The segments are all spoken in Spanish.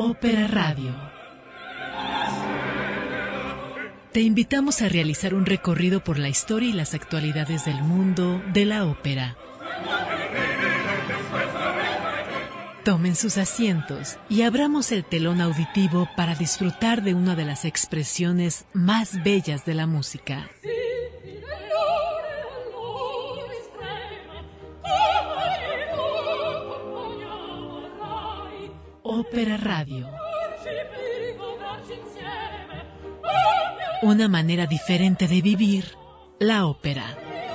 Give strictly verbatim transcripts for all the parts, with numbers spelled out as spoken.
Ópera Radio. Te invitamos a realizar un recorrido por la historia y las actualidades del mundo de la ópera. Tomen sus asientos y abramos el telón auditivo para disfrutar de una de las expresiones más bellas de la música. Ópera Radio. Una manera diferente de vivir la ópera.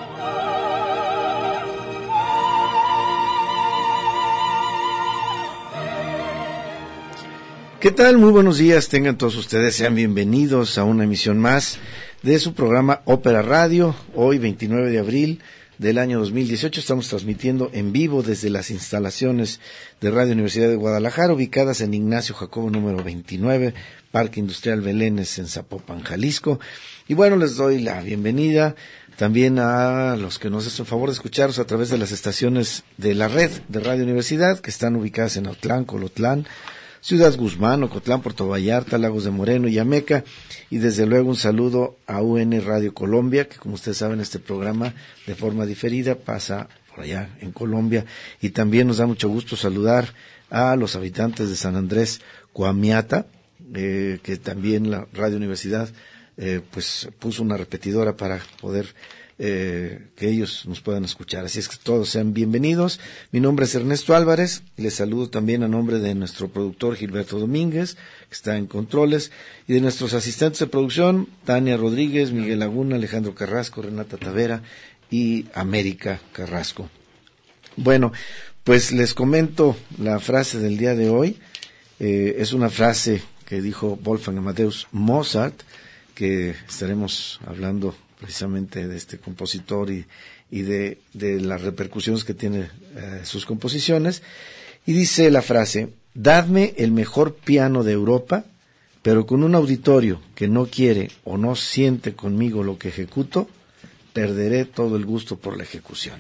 ¿Qué tal? Muy buenos días, tengan todos ustedes, sean bienvenidos a una emisión más de su programa Ópera Radio. Hoy, veintinueve de abril del año dos mil dieciocho, estamos transmitiendo en vivo desde las instalaciones de Radio Universidad de Guadalajara, ubicadas en Ignacio Jacobo número veintinueve, Parque Industrial Belénes, en Zapopan, Jalisco. Y bueno, les doy la bienvenida también a los que nos hacen favor de escucharnos a través de las estaciones de la red de Radio Universidad, que están ubicadas en Autlán, Colotlán, Ciudad Guzmán, Ocotlán, Puerto Vallarta, Lagos de Moreno y Ameca. Y desde luego un saludo a U N Radio Colombia, que como ustedes saben, este programa de forma diferida pasa por allá en Colombia. Y también nos da mucho gusto saludar a los habitantes de San Andrés Coamiata, eh, que también la Radio Universidad eh, pues puso una repetidora para poder Eh, que ellos nos puedan escuchar. Así es que todos sean bienvenidos. Mi nombre es Ernesto Álvarez y les saludo también a nombre de nuestro productor Gilberto Domínguez, que está en controles, y de nuestros asistentes de producción, Tania Rodríguez, Miguel Laguna, Alejandro Carrasco, Renata Tavera y América Carrasco. Bueno, pues les comento la frase del día de hoy. Eh, es una frase que dijo Wolfgang Amadeus Mozart, que estaremos hablando precisamente de este compositor y, y de, de las repercusiones que tiene eh, sus composiciones. Y dice la frase: dadme el mejor piano de Europa, pero con un auditorio que no quiere o no siente conmigo lo que ejecuto, perderé todo el gusto por la ejecución.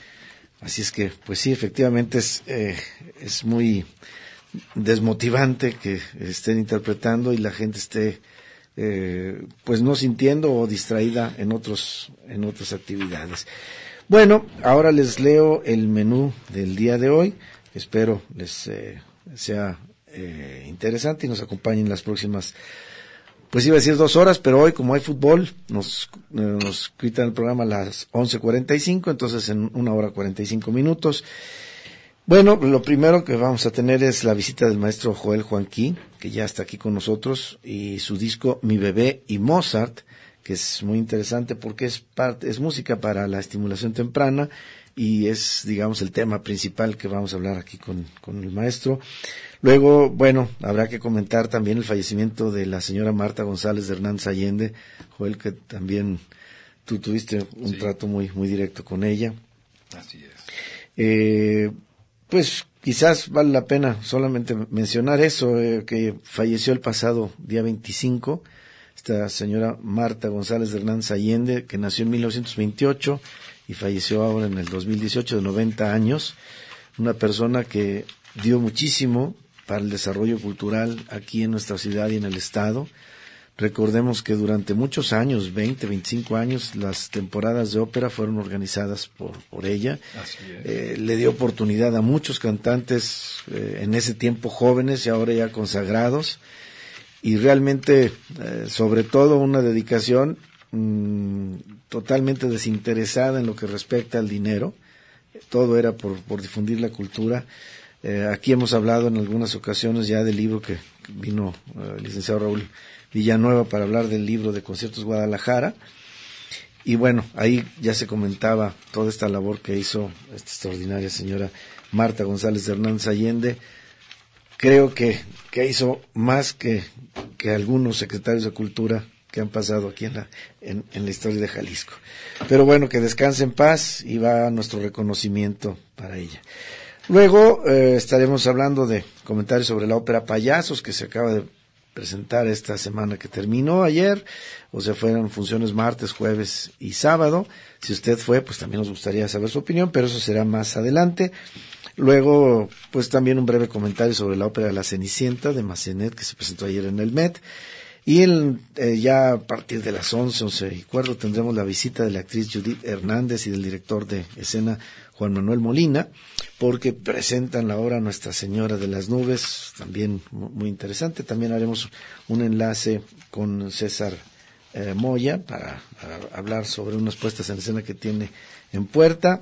Así es que, pues sí, efectivamente es, eh, es muy desmotivante que estén interpretando y la gente esté Eh, pues no sintiendo o distraída en otros en otras actividades. Bueno, ahora les leo el menú del día de hoy. Espero les eh, sea eh, interesante y nos acompañen las próximas, pues iba a decir dos horas, pero hoy como hay fútbol nos eh, nos quitan el programa a las once cuarenta y cinco, entonces en una hora cuarenta y cinco minutos. Bueno, lo primero que vamos a tener es la visita del maestro Joel Juanquí, que ya está aquí con nosotros, y su disco Mi Bebé y Mozart, que es muy interesante porque es parte, es música para la estimulación temprana y es, digamos, el tema principal que vamos a hablar aquí con, con el maestro. Luego, bueno, habrá que comentar también el fallecimiento de la señora Marta González de Hernández Allende, Joel, que también tú tuviste un sí. trato muy, muy directo con ella. Así es. Eh, Pues quizás vale la pena solamente mencionar eso, eh, que falleció el pasado día veinticinco, esta señora Marta González de Hernández Allende, que nació en mil novecientos veintiocho y falleció ahora en el dos mil dieciocho de noventa años, una persona que dio muchísimo para el desarrollo cultural aquí en nuestra ciudad y en el estado. Recordemos que durante muchos años, veinte, veinticinco años, las temporadas de ópera fueron organizadas por, por ella. Así es. Eh, le dio oportunidad a muchos cantantes eh, en ese tiempo jóvenes y ahora ya consagrados. Y realmente, eh, sobre todo, una dedicación mmm, totalmente desinteresada en lo que respecta al dinero. Todo era por, por difundir la cultura. Eh, aquí hemos hablado en algunas ocasiones ya del libro que vino eh, el licenciado Raúl Villanueva para hablar del libro de Conciertos Guadalajara, y bueno, ahí ya se comentaba toda esta labor que hizo esta extraordinaria señora Marta González de Hernández Allende. Creo que, que hizo más que, que algunos secretarios de cultura que han pasado aquí en la, en, en la historia de Jalisco. Pero bueno, que descanse en paz y va nuestro reconocimiento para ella. Luego eh, estaremos hablando de comentarios sobre la ópera Payasos, que se acaba de presentar esta semana que terminó ayer, o sea, fueron funciones martes, jueves y sábado. Si usted fue, pues también nos gustaría saber su opinión, pero eso será más adelante. Luego, pues también un breve comentario sobre la ópera La Cenicienta de Massenet, que se presentó ayer en el Met. Y el, eh, ya a partir de las once, once y cuarto tendremos la visita de la actriz Judith Hernández y del director de escena Juan Manuel Molina, porque presentan la obra Nuestra Señora de las Nubes, también muy interesante. También haremos un enlace con César eh, Moya para, para hablar sobre unas puestas en escena que tiene en puerta.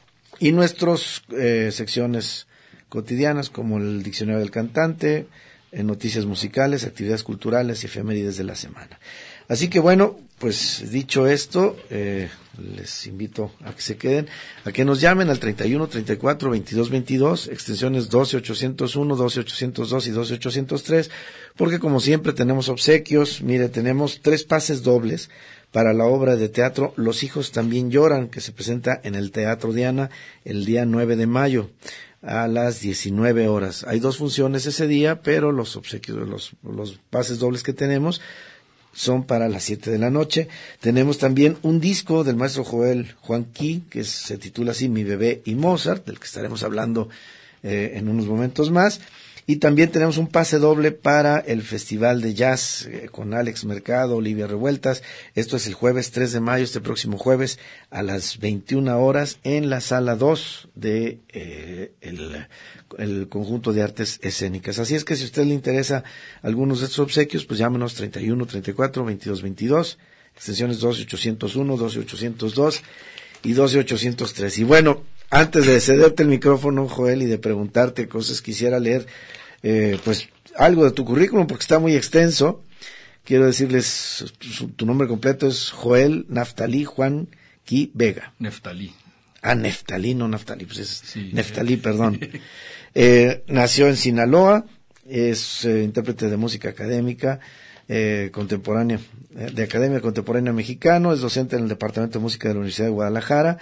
Y nuestras eh, secciones cotidianas como el Diccionario del Cantante, en noticias musicales, actividades culturales y efemérides de la semana. Así que bueno, pues dicho esto, eh, les invito a que se queden, a que nos llamen al treinta y uno, treinta y cuatro, veintidós, veintidós, extensiones doce ochocientos uno, doce ochocientos dos y doce ochocientos tres, porque como siempre tenemos obsequios. Mire, tenemos tres pases dobles para la obra de teatro Los hijos también lloran, que se presenta en el Teatro Diana el día nueve de mayo. A las diecinueve horas. Hay dos funciones ese día, pero los obsequios, los, los pases dobles que tenemos son para las siete de la noche. Tenemos también un disco del maestro Joel Juanqui, que se titula así, Mi bebé y Mozart, del que estaremos hablando eh, en unos momentos más. Y también tenemos un pase doble para el Festival de Jazz eh, con Alex Mercado, Olivia Revueltas. Esto es el jueves tres de mayo, este próximo jueves, a las veintiuna horas, en la sala dos de eh, el, el Conjunto de Artes Escénicas. Así es que si a usted le interesa algunos de estos obsequios, pues llámenos treinta y uno, treinta y cuatro, veintidós, veintidós, extensiones doce ochocientos uno, doce ochocientos dos y doce ochocientos tres. Y bueno, antes de cederte el micrófono, Joel, y de preguntarte cosas, quisiera leer eh, pues algo de tu currículum, porque está muy extenso. Quiero decirles, su, tu nombre completo es Joel Naftalí Juan Qui Vega. Neftalí. Ah, Neftalí, no Naftalí, pues es sí, Neftalí, eh. perdón. Eh, nació en Sinaloa, es eh, intérprete de música académica, eh, contemporánea, eh, de Academia Contemporánea Mexicano, es docente en el Departamento de Música de la Universidad de Guadalajara,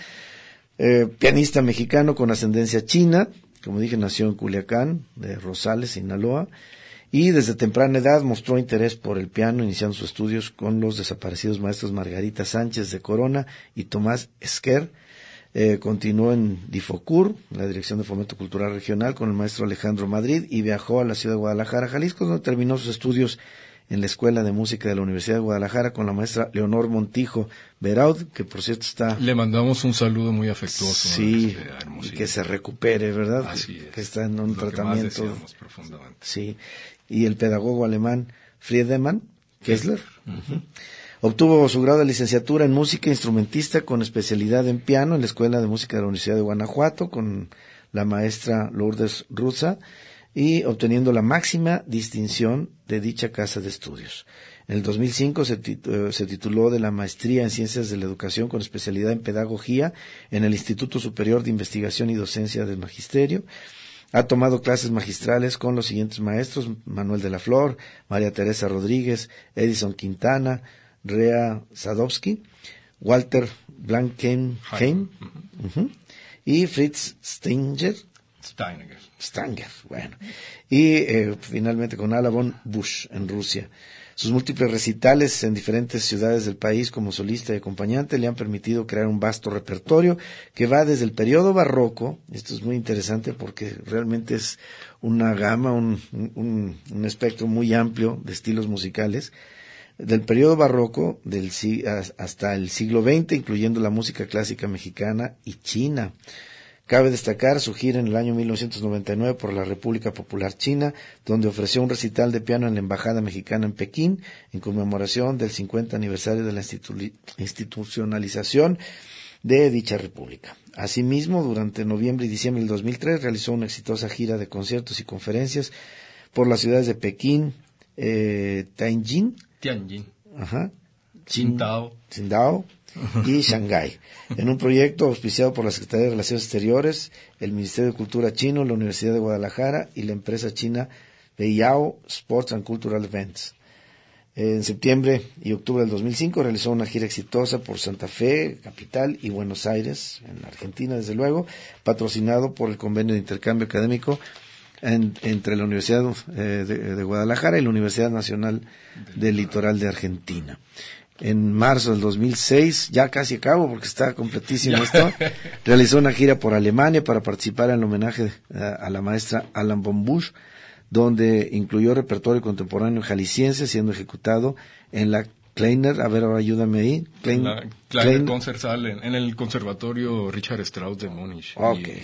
eh, pianista mexicano con ascendencia china, como dije, nació en Culiacán, de Rosales, Sinaloa, y desde temprana edad mostró interés por el piano, iniciando sus estudios con los desaparecidos maestros Margarita Sánchez de Corona y Tomás Esquer. Eh, continuó en Difocur, la Dirección de Fomento Cultural Regional, con el maestro Alejandro Madrid, y viajó a la ciudad de Guadalajara, Jalisco, donde terminó sus estudios en la Escuela de Música de la Universidad de Guadalajara con la maestra Leonor Montijo Beraud, que por cierto está... Le mandamos un saludo muy afectuoso. Sí, y que se recupere, ¿verdad? Así que, es. que está en un Lo tratamiento. que más deseamos profundamente. Sí, y el pedagogo alemán Friedemann Kessler. Uh-huh. Obtuvo su grado de licenciatura en música instrumentista con especialidad en piano en la Escuela de Música de la Universidad de Guanajuato con la maestra Lourdes Ruza, y obteniendo la máxima distinción de dicha casa de estudios. En el dos mil cinco se, tit- se tituló de la maestría en Ciencias de la Educación con especialidad en Pedagogía en el Instituto Superior de Investigación y Docencia del Magisterio. Ha tomado clases magistrales con los siguientes maestros: Manuel de la Flor, María Teresa Rodríguez, Edison Quintana, Rea Sadowski, Walter Blankenheim uh-huh, y Fritz Steinger. Steiniger. Stanger, bueno. Y eh, finalmente con Ala von Busch en Rusia. Sus múltiples recitales en diferentes ciudades del país como solista y acompañante le han permitido crear un vasto repertorio que va desde el periodo barroco. Esto es muy interesante porque realmente es una gama, un, un, un espectro muy amplio de estilos musicales, del periodo barroco del, hasta el siglo veinte, incluyendo la música clásica mexicana y china. Cabe destacar su gira en el año mil novecientos noventa y nueve por la República Popular China, donde ofreció un recital de piano en la Embajada Mexicana en Pekín, en conmemoración del cincuenta aniversario de la institu- institucionalización de dicha república. Asimismo, durante noviembre y diciembre del dos mil tres, realizó una exitosa gira de conciertos y conferencias por las ciudades de Pekín, eh, Tianjin, Tianjin, ajá, Qingdao, Qingdao y Shanghái, en un proyecto auspiciado por la Secretaría de Relaciones Exteriores, el Ministerio de Cultura chino, la Universidad de Guadalajara y la empresa china Beiyao Sports and Cultural Events. En septiembre y octubre del dos mil cinco realizó una gira exitosa por Santa Fe, capital, y Buenos Aires, en la Argentina, desde luego, patrocinado por el convenio de intercambio académico en, entre la Universidad eh, de, de Guadalajara y la Universidad Nacional del Litoral de Argentina. en marzo del dos mil seis, ya casi acabo porque está completísimo esto, realizó una gira por Alemania para participar en el homenaje a, a la maestra Alan von Busch, donde incluyó repertorio contemporáneo jalisciense, siendo ejecutado en la Kleiner, a ver, ahora ayúdame ahí. Klein, la Kleiner Klein, Concertsaal en, en el Conservatorio Richard Strauss de Múnich. Okay.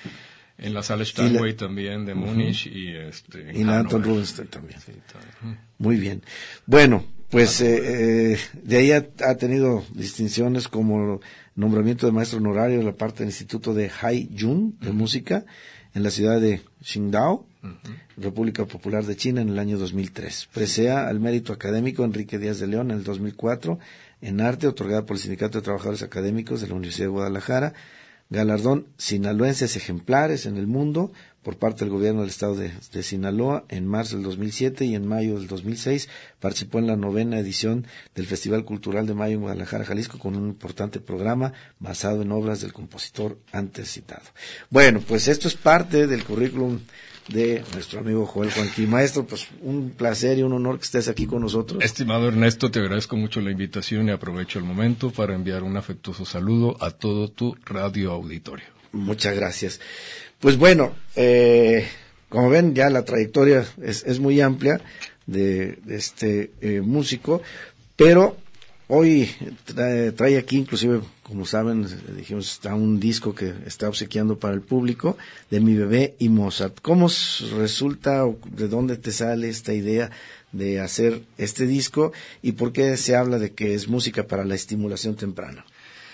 Y en la sala Steinway la, también de Múnich uh-huh. y este y la Anton Rubinstein también. Sí, también. Muy bien. Bueno, pues eh, eh, de ahí ha, ha tenido distinciones como nombramiento de maestro honorario de la parte del Instituto de Haiyun de uh-huh. Música en la ciudad de Qingdao, uh-huh. República Popular de China, en el año dos mil tres. Presea al mérito académico Enrique Díaz de León en el dos mil cuatro en arte, otorgada por el Sindicato de Trabajadores Académicos de la Universidad de Guadalajara. Galardón Sinaloenses Ejemplares en el Mundo por parte del gobierno del estado de, de Sinaloa en marzo del dos mil siete, y en mayo del dos mil seis participó en la novena edición del Festival Cultural de Mayo en Guadalajara, Jalisco, con un importante programa basado en obras del compositor antes citado. Bueno, pues esto es parte del currículum de nuestro amigo Joel Juanqui. Maestro, pues un placer y un honor que estés aquí con nosotros. Estimado Ernesto, te agradezco mucho la invitación y aprovecho el momento para enviar un afectuoso saludo a todo tu radio auditorio. Muchas gracias. Pues bueno, eh, como ven, ya la trayectoria es, es muy amplia de, de este eh, músico, pero hoy trae, trae aquí, inclusive, como saben, dijimos, está un disco que está obsequiando para el público de Mi Bebé y Mozart. ¿Cómo resulta o de dónde te sale esta idea de hacer este disco y por qué se habla de que es música para la estimulación temprana?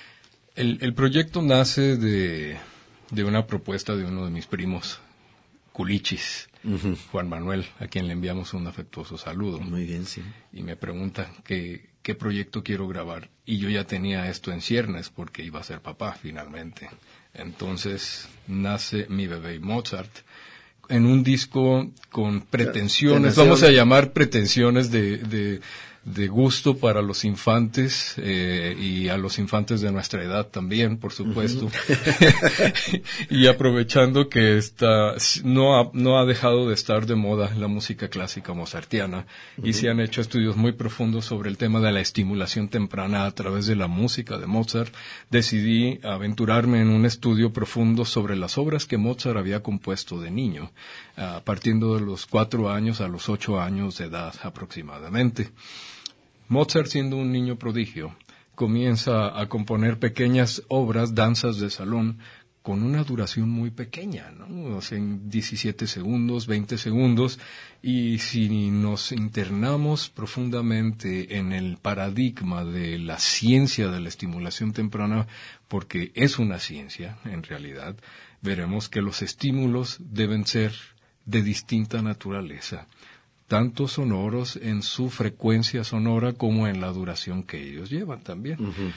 El, el proyecto nace de, de una propuesta de uno de mis primos, Culichis, uh-huh. Juan Manuel, a quien le enviamos un afectuoso saludo. Muy bien, sí. Y me pregunta qué, qué proyecto quiero grabar. Y yo ya tenía esto en ciernes porque iba a ser papá finalmente. Entonces nace Mi Bebé y Mozart en un disco con pretensiones, vamos a llamar pretensiones de... de de gusto para los infantes eh, y a los infantes de nuestra edad también, por supuesto. Uh-huh. Y aprovechando que está, no ha, no ha dejado de estar de moda la música clásica mozartiana, uh-huh. y se han hecho estudios muy profundos sobre el tema de la estimulación temprana a través de la música de Mozart, decidí aventurarme en un estudio profundo sobre las obras que Mozart había compuesto de niño, uh, partiendo de los cuatro años a los ocho años de edad aproximadamente. Mozart, siendo un niño prodigio, comienza a componer pequeñas obras, danzas de salón, con una duración muy pequeña, ¿no? O sea, en diecisiete segundos, veinte segundos, y si nos internamos profundamente en el paradigma de la ciencia de la estimulación temprana, porque es una ciencia, en realidad, veremos que los estímulos deben ser de distinta naturaleza, tanto sonoros en su frecuencia sonora como en la duración que ellos llevan también. Uh-huh.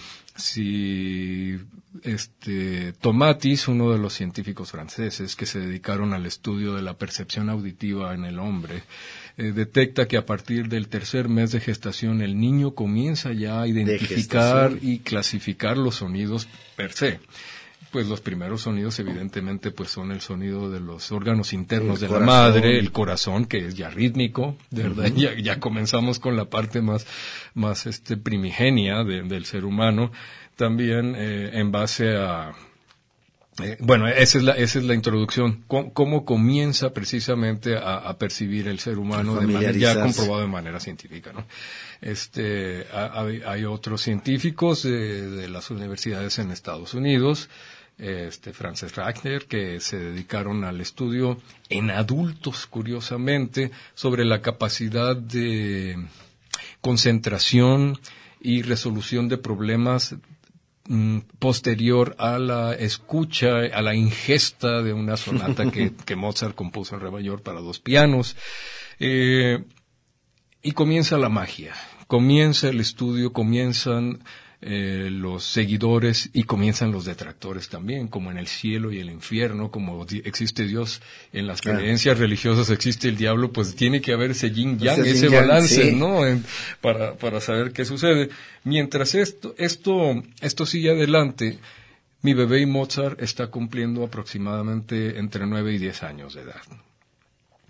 Si este Tomatis, uno de los científicos franceses que se dedicaron al estudio de la percepción auditiva en el hombre, eh, detecta que a partir del tercer mes de gestación el niño comienza ya a identificar y clasificar los sonidos per se. Pues los primeros sonidos evidentemente pues son el sonido de los órganos internos el de corazón. La madre, el corazón, que es ya rítmico, ¿verdad? Uh-huh. Ya, ya comenzamos con la parte más, más este primigenia de, del ser humano, también eh, en base a, eh, bueno, esa es la, esa es la introducción, cómo, cómo comienza precisamente a, a percibir el ser humano de manera, ya comprobado de manera científica, ¿no? Este, hay, hay otros científicos de, de las universidades en Estados Unidos, este Frances Rachner, que se dedicaron al estudio en adultos, curiosamente, sobre la capacidad de concentración y resolución de problemas mm, posterior a la escucha, a la ingesta de una sonata que, que Mozart compuso en re mayor para dos pianos. Eh, y comienza la magia, comienza el estudio, comienzan Eh, los seguidores y comienzan los detractores también, como en el cielo y el infierno, como di- existe Dios en las claro. creencias religiosas, existe el diablo, pues tiene que haber ese yin yang, ese, ese balance, sí. ¿no? En, para, para saber qué sucede. Mientras esto, esto, esto sigue adelante, Mi Bebé y Mozart está cumpliendo aproximadamente entre nueve y diez años de edad.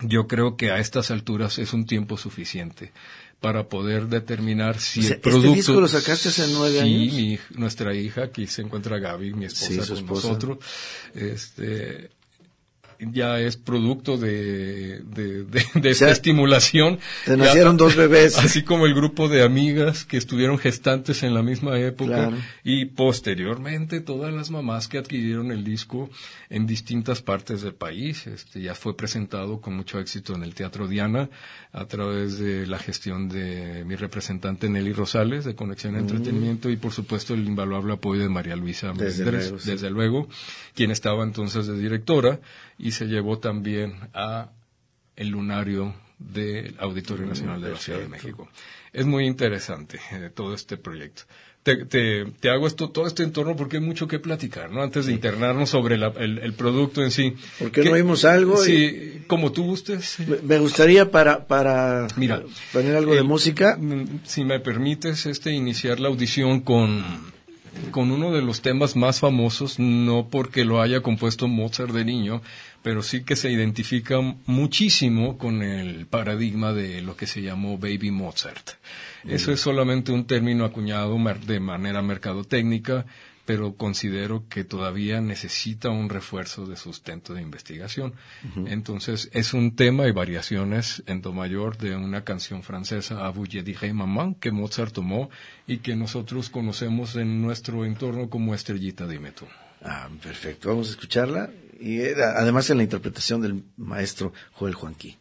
yo creo que a estas alturas es un tiempo suficiente para poder determinar si o sea, el producto... ¿Este disco lo sacaste hace nueve sí, años? Sí, nuestra hija, aquí se encuentra Gaby, mi esposa, sí, con esposa. nosotros. Este... ya es producto de, de, de, de esta o sea, estimulación. Te nacieron ya, dos bebés. Así como el grupo de amigas que estuvieron gestantes en la misma época. Claro. Y posteriormente todas las mamás que adquirieron el disco en distintas partes del país. Este, ya fue presentado con mucho éxito en el Teatro Diana a través de la gestión de mi representante Nelly Rosales de Conexión mm. Entretenimiento y por supuesto el invaluable apoyo de María Luisa desde Mendres, luego, sí. desde luego, quien estaba entonces de directora. Y se llevó también a el lunario del Auditorio Nacional de la Ciudad de México. Es muy interesante eh, todo este proyecto. Te, te, te hago esto, todo este entorno porque hay mucho que platicar, ¿no? Antes de internarnos sobre la, el, el producto en sí. ¿Por qué no oímos algo? Sí, y... como tú gustes. Me gustaría para, para Mira, poner algo el, de música. Si me permites, este, iniciar la audición con... con uno de los temas más famosos, no porque lo haya compuesto Mozart de niño, pero sí que se identifica muchísimo con el paradigma de lo que se llamó Baby Mozart. Muy Eso bien. Es solamente un término acuñado de manera mercadotécnica, pero considero que todavía necesita un refuerzo de sustento de investigación. Uh-huh. Entonces, es un tema y variaciones en do mayor de una canción francesa, A vous je dirai maman, que Mozart tomó y que nosotros conocemos en nuestro entorno como Estrellita Dime tú. Ah, perfecto. Vamos a escucharla. Y era, además en la interpretación del maestro Joel Juanqui.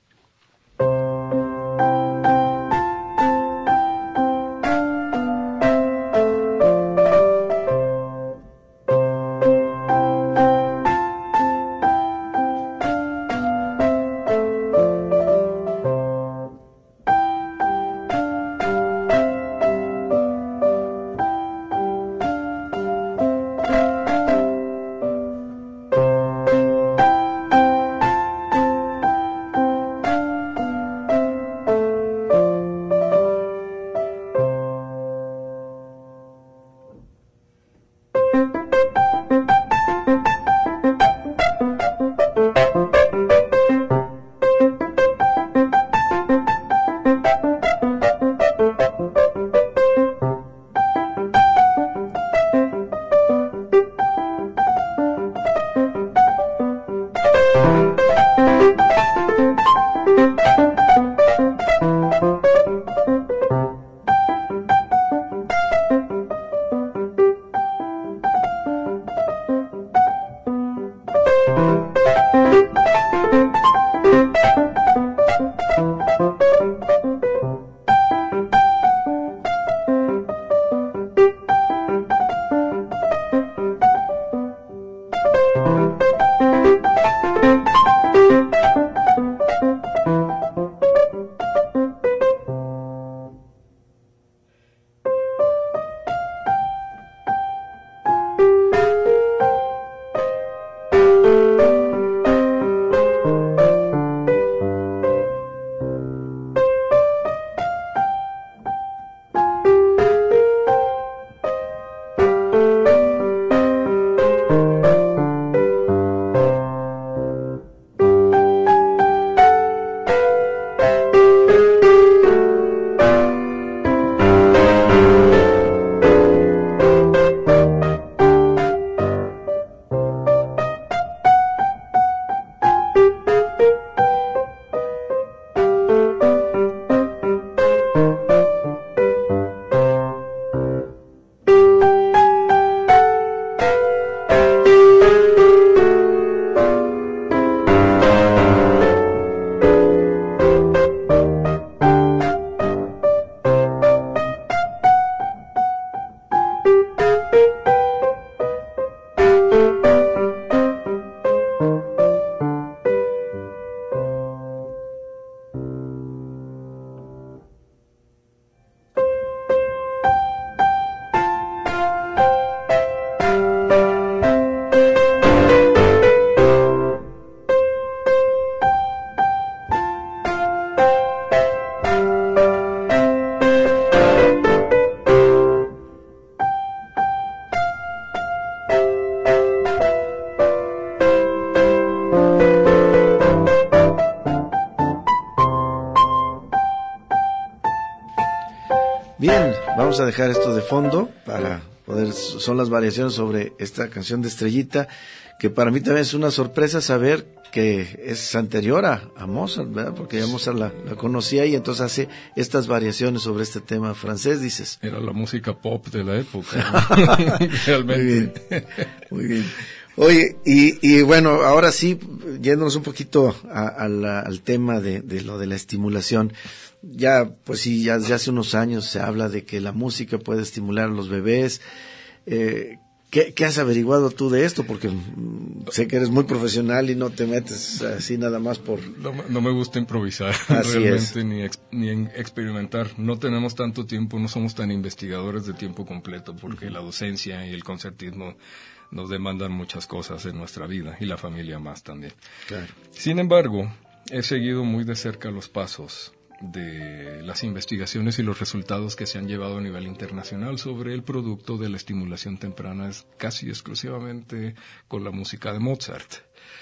vamos a dejar esto de fondo para poder, son las variaciones sobre esta canción de Estrellita, que para mí también es una sorpresa saber que es anterior a, a Mozart, ¿verdad? Porque ya Mozart la, la conocía y entonces hace estas variaciones sobre este tema francés, dices. Era la música pop de la época, ¿no? Realmente. Muy bien, muy bien. Oye, y, y bueno, ahora sí, yéndonos un poquito a, a la, al tema de, de lo de la estimulación. Ya, pues sí, ya, ya hace unos años se habla de que la música puede estimular a los bebés. Eh, ¿qué, ¿Qué has averiguado tú de esto? Porque mm, sé que eres muy profesional y no te metes así nada más por... No, no me gusta improvisar así realmente, es. ni, ex, ni en experimentar. No tenemos tanto tiempo, no somos tan investigadores de tiempo completo, porque uh-huh. la docencia y el concertismo nos demandan muchas cosas en nuestra vida, y la familia más también. Claro. Sin embargo, he seguido muy de cerca los pasos de las investigaciones y los resultados que se han llevado a nivel internacional sobre el producto de la estimulación temprana, es casi exclusivamente con la música de Mozart.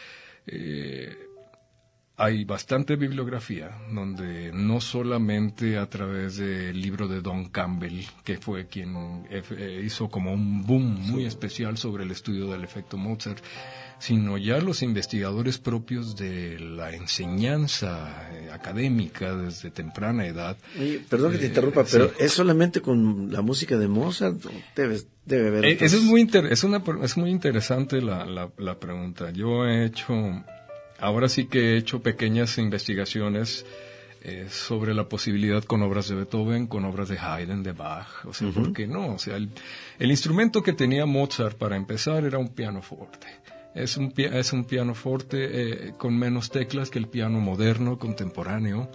Eh, hay bastante bibliografía donde no solamente a través del libro de Don Campbell, que fue quien eh, hizo como un boom muy especial sobre el estudio del efecto Mozart, sino ya los investigadores propios de la enseñanza eh, académica desde temprana edad. Oye, perdón que te interrumpa, eh, pero sí. ¿Es solamente con la música de Mozart? Debe, debe haber. Eh, eso es muy inter, es una es muy interesante la, la, la pregunta. Yo he hecho, ahora sí que he hecho pequeñas investigaciones eh, sobre la posibilidad con obras de Beethoven, con obras de Haydn, de Bach. O sea, uh-huh. ¿por qué no? O sea, el, el instrumento que tenía Mozart para empezar era un pianoforte. Es un, es un pianoforte eh, con menos teclas que el piano moderno, contemporáneo,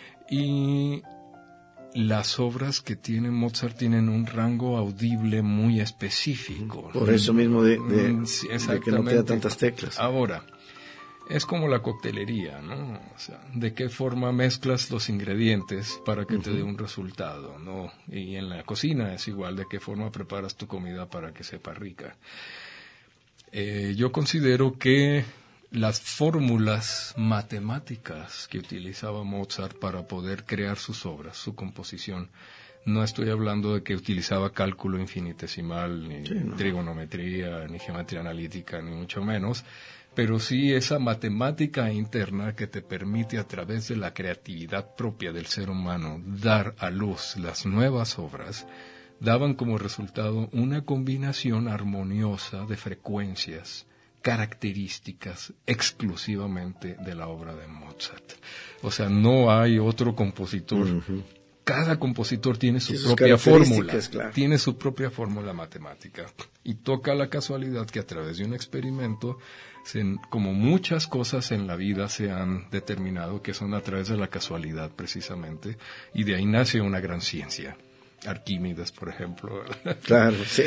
y las obras que tiene Mozart tienen un rango audible muy específico. Por eso mismo de, de, sí, de que no tenga tantas teclas. Ahora, es como la coctelería, ¿no? O sea, de qué forma mezclas los ingredientes para que uh-huh. te dé un resultado, ¿no? Y en la cocina es igual, de qué forma preparas tu comida para que sepa rica. Eh, yo considero que las fórmulas matemáticas que utilizaba Mozart para poder crear sus obras, su composición, no estoy hablando de que utilizaba cálculo infinitesimal, ni sí, no. trigonometría, ni geometría analítica, ni mucho menos, pero sí esa matemática interna que te permite a través de la creatividad propia del ser humano dar a luz las nuevas obras, daban como resultado una combinación armoniosa de frecuencias características exclusivamente de la obra de Mozart. O sea, no hay otro compositor. Uh-huh. Cada compositor tiene su sí, propia fórmula, claro. tiene su propia fórmula matemática. Y toca la casualidad que a través de un experimento, se, como muchas cosas en la vida se han determinado que son a través de la casualidad precisamente, y de ahí nace una gran ciencia. Arquímedes, por ejemplo. Claro, sí.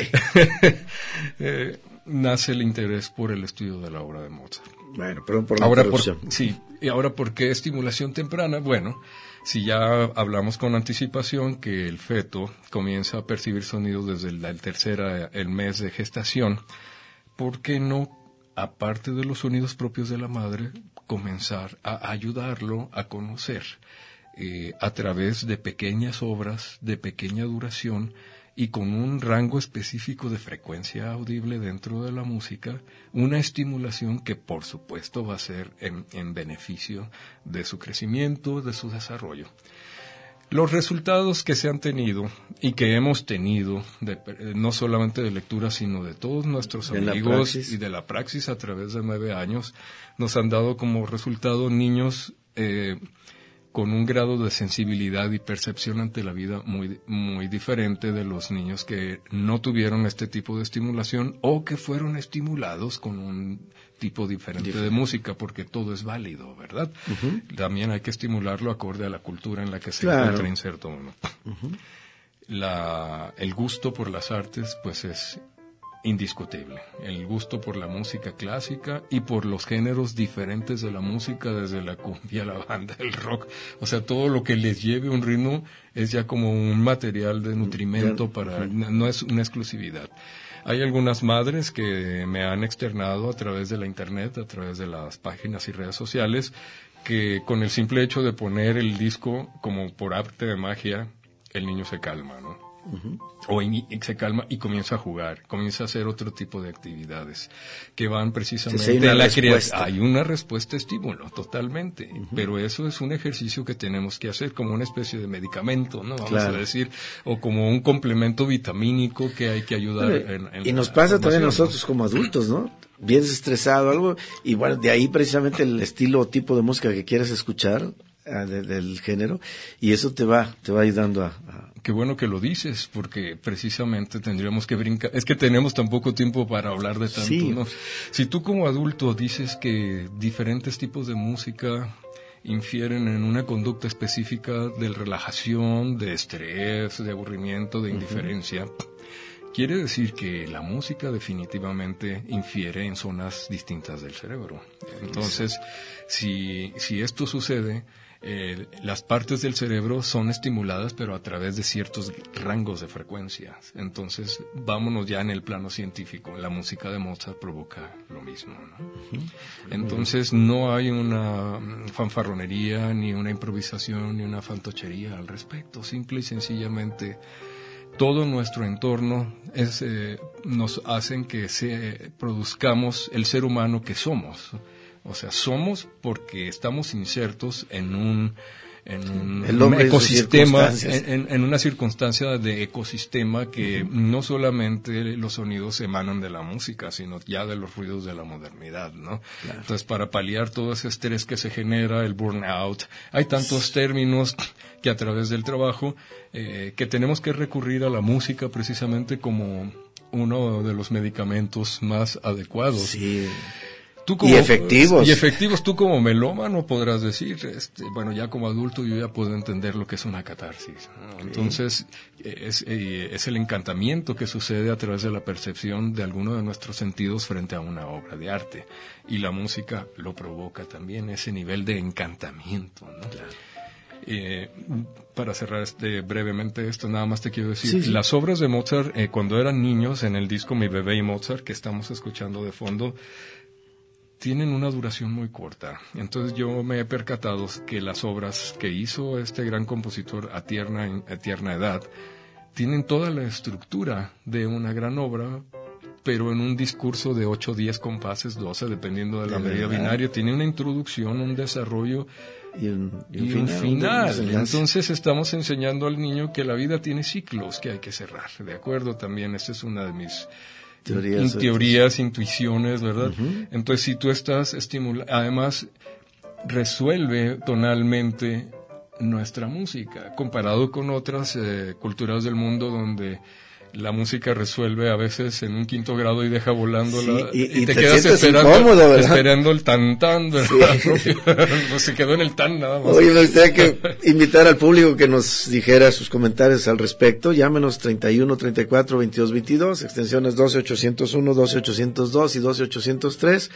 eh, nace el interés por el estudio de la obra de Mozart. Bueno, perdón por la ahora interrupción. Por, sí, y ahora, ¿por qué estimulación temprana? Bueno, si ya hablamos con anticipación que el feto comienza a percibir sonidos desde el, el tercer el mes de gestación, ¿por qué no, aparte de los sonidos propios de la madre, comenzar a ayudarlo a conocer Eh, a través de pequeñas obras de pequeña duración y con un rango específico de frecuencia audible dentro de la música, una estimulación que por supuesto va a ser en, en beneficio de su crecimiento, de su desarrollo? Los resultados que se han tenido y que hemos tenido, de, no solamente de lectura, sino de todos nuestros de amigos y de la praxis a través de nueve años, nos han dado como resultado niños eh, con un grado de sensibilidad y percepción ante la vida muy, muy diferente de los niños que no tuvieron este tipo de estimulación o que fueron estimulados con un tipo diferente Dif- de música, porque todo es válido, ¿verdad? Uh-huh. También hay que estimularlo acorde a la cultura en la que se claro. encuentra inserto uno. Uh-huh. La, el gusto por las artes, pues es indiscutible. El gusto por la música clásica y por los géneros diferentes de la música, desde la cumbia, la banda, el rock. O sea, todo lo que les lleve un ritmo es ya como un material de nutrimento para, no es una exclusividad. Hay algunas madres que me han externado a través de la internet, a través de las páginas y redes sociales, que con el simple hecho de poner el disco como por arte de magia, el niño se calma, ¿no? Uh-huh. O in, se calma y comienza a jugar, comienza a hacer otro tipo de actividades que van precisamente sí, hay a la creación. Hay una respuesta estímulo, totalmente. Uh-huh. Pero eso es un ejercicio que tenemos que hacer como una especie de medicamento, ¿no? Vamos claro. a decir, o como un complemento vitamínico que hay que ayudar. Bueno, en, en y nos la pasa también a formación, nosotros, ¿no? Como adultos, ¿no? Vienes estresado, algo, y bueno, de ahí precisamente el estilo o tipo de música que quieres escuchar, de, del género, y eso te va, te va ayudando a, a... Qué bueno que lo dices, porque precisamente tendríamos que brincar, es que tenemos tan poco tiempo para hablar de tanto, sí. ¿no? Si tú como adulto dices que diferentes tipos de música infieren en una conducta específica de relajación, de estrés, de aburrimiento, de indiferencia, uh-huh. quiere decir que la música definitivamente infiere en zonas distintas del cerebro. Entonces, si, si esto sucede, eh, las partes del cerebro son estimuladas, pero a través de ciertos rangos de frecuencias. Entonces, vámonos ya en el plano científico. La música de Mozart provoca lo mismo, ¿no? Uh-huh. Entonces, no hay una fanfarronería, ni una improvisación, ni una fantochería al respecto. Simple y sencillamente, todo nuestro entorno es, eh, nos hacen que se produzcamos el ser humano que somos. O sea, somos porque estamos insertos en un, en un, un ecosistema, en, en una circunstancia de ecosistema que uh-huh. no solamente los sonidos emanan de la música, sino ya de los ruidos de la modernidad, ¿no? Claro. Entonces, para paliar todo ese estrés que se genera, el burnout, hay tantos términos que a través del trabajo, eh, que tenemos que recurrir a la música precisamente como uno de los medicamentos más adecuados. Sí. Tú como, y efectivos. Y efectivos, tú como melómano podrás decir, este, bueno, ya como adulto yo ya puedo entender lo que es una catarsis, ¿no? Entonces, es, es el encantamiento que sucede a través de la percepción de alguno de nuestros sentidos frente a una obra de arte. Y la música lo provoca también, ese nivel de encantamiento, ¿no? Claro. Eh, para cerrar este brevemente esto, nada más te quiero decir, sí, sí. las obras de Mozart, eh, cuando eran niños, en el disco Mi Bebé y Mozart, que estamos escuchando de fondo, tienen una duración muy corta. Entonces yo me he percatado que las obras que hizo este gran compositor a tierna, a tierna edad tienen toda la estructura de una gran obra, pero en un discurso de ocho, diez compases, doce, dependiendo de la de medida binaria. Tiene una introducción, un desarrollo y un, y un y final. Un final. Entonces estamos enseñando al niño que la vida tiene ciclos que hay que cerrar. ¿De acuerdo? También esta es una de mis teorías, in, teorías intuiciones, ¿verdad? Uh-huh. Entonces, si tú estás estimulando, además, resuelve tonalmente nuestra música, comparado con otras eh, culturas del mundo donde la música resuelve a veces en un quinto grado y deja volando sí, la, y, y, y te, te quedas esperando, incómodo, esperando el tan tan, ¿verdad? Sí. No se quedó en el tan nada más. Oye, me gustaría que invitar al público que nos dijera sus comentarios al respecto. Llámenos treinta y uno, treinta y cuatro, veintidós, veintidós, extensiones doce ochocientos uno, doce ochocientos dos y doce ochocientos tres.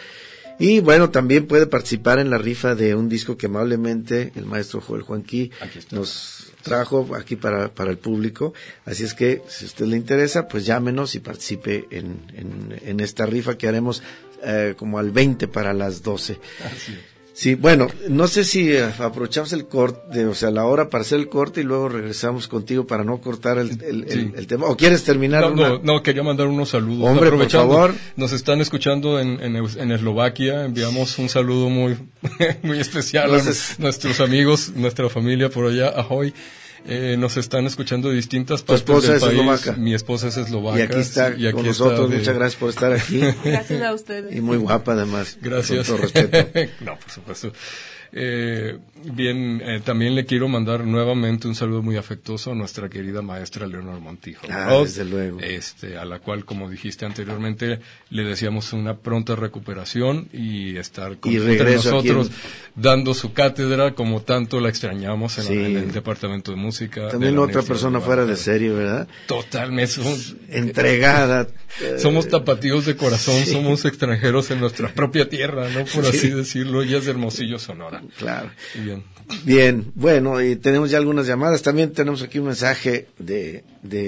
Y bueno, también puede participar en la rifa de un disco que amablemente el maestro Joel Juanqui nos trajo aquí para, para el público. Así es que, si a usted le interesa, pues llámenos y participe en, en, en esta rifa que haremos eh, como al veinte para las doce. Así es. Sí, bueno, no sé si uh, aprovechamos el corte, o sea, la hora para hacer el corte y luego regresamos contigo para no cortar el, el, sí. el, el tema. ¿O quieres terminar? No, una... no, no, quería mandar unos saludos. Hombre, por favor. Nos están escuchando en, en, en Eslovaquia. Enviamos un saludo muy, muy especial Entonces, a nuestros amigos, nuestra familia por allá. Ahoy. Eh, nos están escuchando de distintas partes del país. Eslovaca. Mi esposa es eslovaca. Y aquí está y aquí con nosotros. De... Muchas gracias por estar aquí. Gracias a ustedes. Y muy guapa además. Gracias. Con todo respeto. No, por supuesto. Eh, bien, eh, también le quiero mandar nuevamente un saludo muy afectuoso a nuestra querida maestra Leonor Montijo. Ah, oh, desde luego. Este, a la cual, como dijiste anteriormente, le deseamos una pronta recuperación y estar con y entre nosotros en... dando su cátedra como tanto la extrañamos en, sí. la, en el departamento de música. También de otra persona fuera de serie, ¿verdad? Totalmente. Somos, entregada. Somos tapatíos de corazón, sí. Somos extranjeros en nuestra propia tierra, ¿no? Por sí. así decirlo. Ella es de Hermosillo, Sonora. Claro. Bien. Bien, bueno, y tenemos ya algunas llamadas. También tenemos aquí un mensaje de,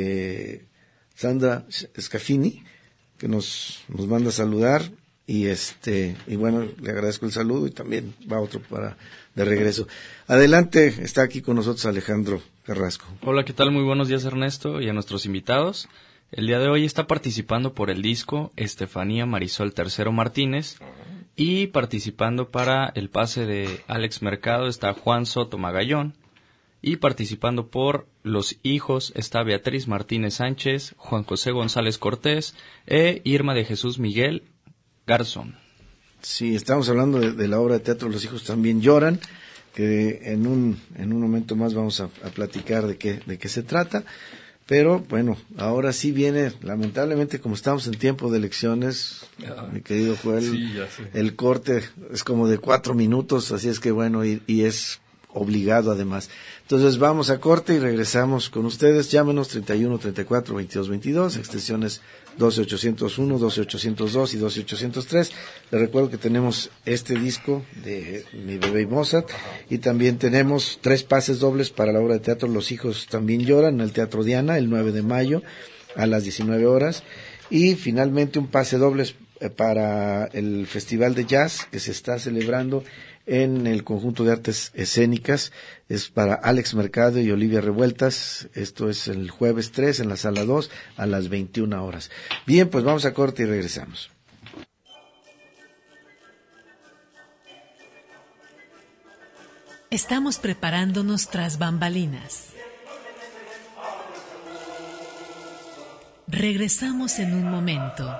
de Sandra Scafini, que nos, nos manda a saludar. Y este, y bueno, le agradezco el saludo y también va otro para, de regreso. Adelante, está aquí con nosotros Alejandro Carrasco. Hola, ¿qué tal? Muy buenos días, Ernesto, y a nuestros invitados. El día de hoy está participando por el disco Estefanía Marisol Tercero Martínez, y participando para el pase de Alex Mercado está Juan Soto Magallón, y participando por Los Hijos está Beatriz Martínez Sánchez, Juan José González Cortés e Irma de Jesús Miguel Garzón. Sí, estamos hablando de, de la obra de teatro Los Hijos También Lloran, que en un en un momento más vamos a, a platicar de qué de qué se trata, pero bueno, ahora sí viene, lamentablemente, como estamos en tiempo de elecciones, ah, mi querido Joel, sí, ya sé. El corte es como de cuatro minutos, así es que bueno, y, y es obligado además. Entonces vamos a corte y regresamos con ustedes. Llámenos treinta y uno, treinta y cuatro, veintidós, veintidós, extensiones doce ochocientos uno, doce ochocientos dos y doce ochocientos tres. Les recuerdo que tenemos este disco de Mi Bebé y Mozart, y también tenemos tres pases dobles para la obra de teatro Los Hijos También Lloran en el Teatro Diana el nueve de mayo a las diecinueve horas, y finalmente un pase doble para el Festival de Jazz que se está celebrando en el Conjunto de Artes Escénicas. Es para Alex Mercado y Olivia Revueltas. Esto es el jueves tres en la sala dos a las veintiuna horas. Bien, pues vamos a corte y regresamos. Estamos preparándonos tras bambalinas. Regresamos en un momento.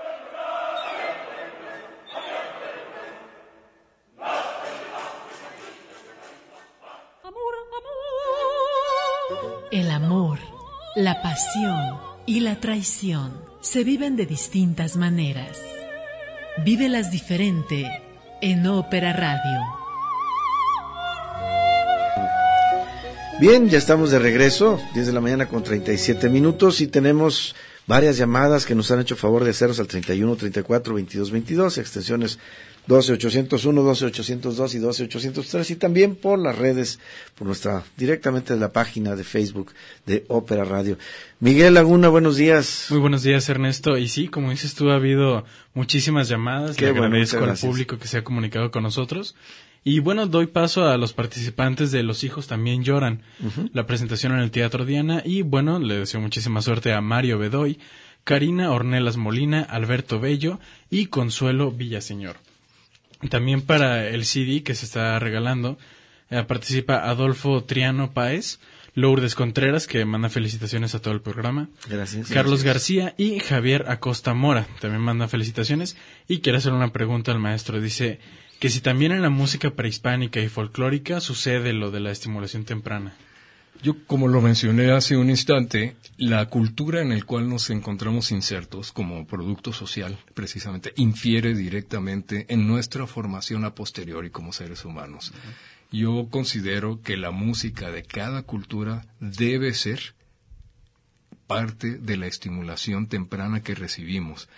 El amor, la pasión y la traición se viven de distintas maneras. Vívelas diferente en Ópera Radio. Bien, ya estamos de regreso, diez de la mañana con treinta y siete minutos, y tenemos varias llamadas que nos han hecho favor de hacerlos al treinta y uno, treinta y cuatro, veintidós, veintidós, extensiones doce ochocientos uno, doce ochocientos dos y doce ochocientos tres, y también por las redes, por nuestra, directamente de la página de Facebook de Ópera Radio. Miguel Laguna, buenos días. Muy buenos días, Ernesto. Y sí, como dices tú, ha habido muchísimas llamadas. Qué Le bueno, agradezco muchas al gracias. público que se ha comunicado con nosotros. Y bueno, doy paso a los participantes de Los Hijos También Lloran, uh-huh. La presentación en el Teatro Diana. Y bueno, le deseo muchísima suerte a Mario Bedoy, Karina Ornelas Molina, Alberto Bello y Consuelo Villaseñor. También para el C D que se está regalando, eh, participa Adolfo Triano Páez, Lourdes Contreras, que manda felicitaciones a todo el programa. Gracias. Carlos gracias. García y Javier Acosta Mora también manda felicitaciones. Y quiere hacer una pregunta al maestro. Dice que si también en la música prehispánica y folclórica sucede lo de la estimulación temprana. Yo, como lo mencioné hace un instante, la cultura en la cual nos encontramos insertos como producto social, precisamente, infiere directamente en nuestra formación a posteriori como seres humanos. Uh-huh. Yo considero que la música de cada cultura debe ser parte de la estimulación temprana que recibimos.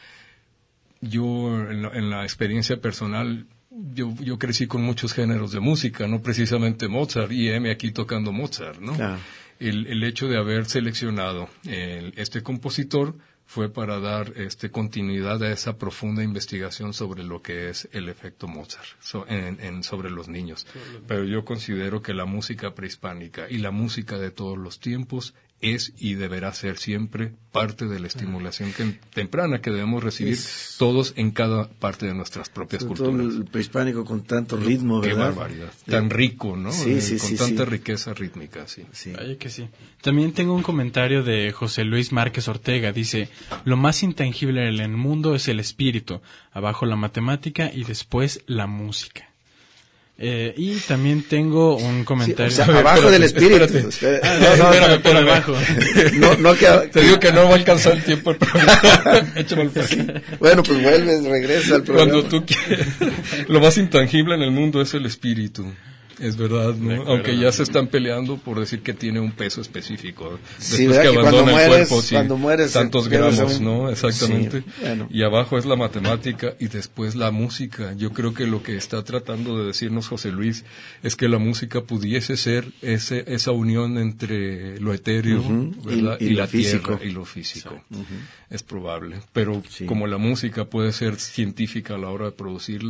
Yo, en la, en la experiencia personal, Yo, yo crecí con muchos géneros de música, no precisamente Mozart, y heme aquí tocando Mozart, ¿no? Ah. El, el hecho de haber seleccionado el, este compositor fue para dar este continuidad a esa profunda investigación sobre lo que es el efecto Mozart so, en, en, sobre los niños. Pero yo considero que la música prehispánica y la música de todos los tiempos es y deberá ser siempre parte de la estimulación que, temprana que debemos recibir es, todos en cada parte de nuestras propias culturas. Todo el prehispánico con tanto ritmo, Qué ¿verdad? barbaridad. Tan rico, ¿no? Sí, eh, sí, con sí, tanta sí. riqueza rítmica, sí. sí. Oye, que sí. También tengo un comentario de José Luis Márquez Ortega. Dice, lo más intangible en el mundo es el espíritu, abajo la matemática y después la música. Eh, y también tengo un comentario. Sí, o sea, abajo del espíritu. Espérate. Ah, no, no, espérame, espérame. Abajo. No, no queda... Te digo que no va a alcanzar el tiempo el programa. Échame el sí. Bueno, pues vuelves, regresa al programa. Cuando tú quieras. Lo más intangible en el mundo es el espíritu. Es verdad, ¿no? Acuerdo, aunque ya se están peleando por decir que tiene un peso específico. Sí, después que, que abandona el mueres, cuerpo, sí, cuando mueres, tantos gramos, un... ¿no? Exactamente. Sí, bueno. Y abajo es la matemática y después la música. Yo creo que lo que está tratando de decirnos José Luis es que la música pudiese ser ese, esa unión entre lo etéreo, uh-huh. ¿verdad? Y, y, y la físico. Tierra y lo físico. Uh-huh. Es probable. Pero sí. Como la música puede ser científica a la hora de producirla,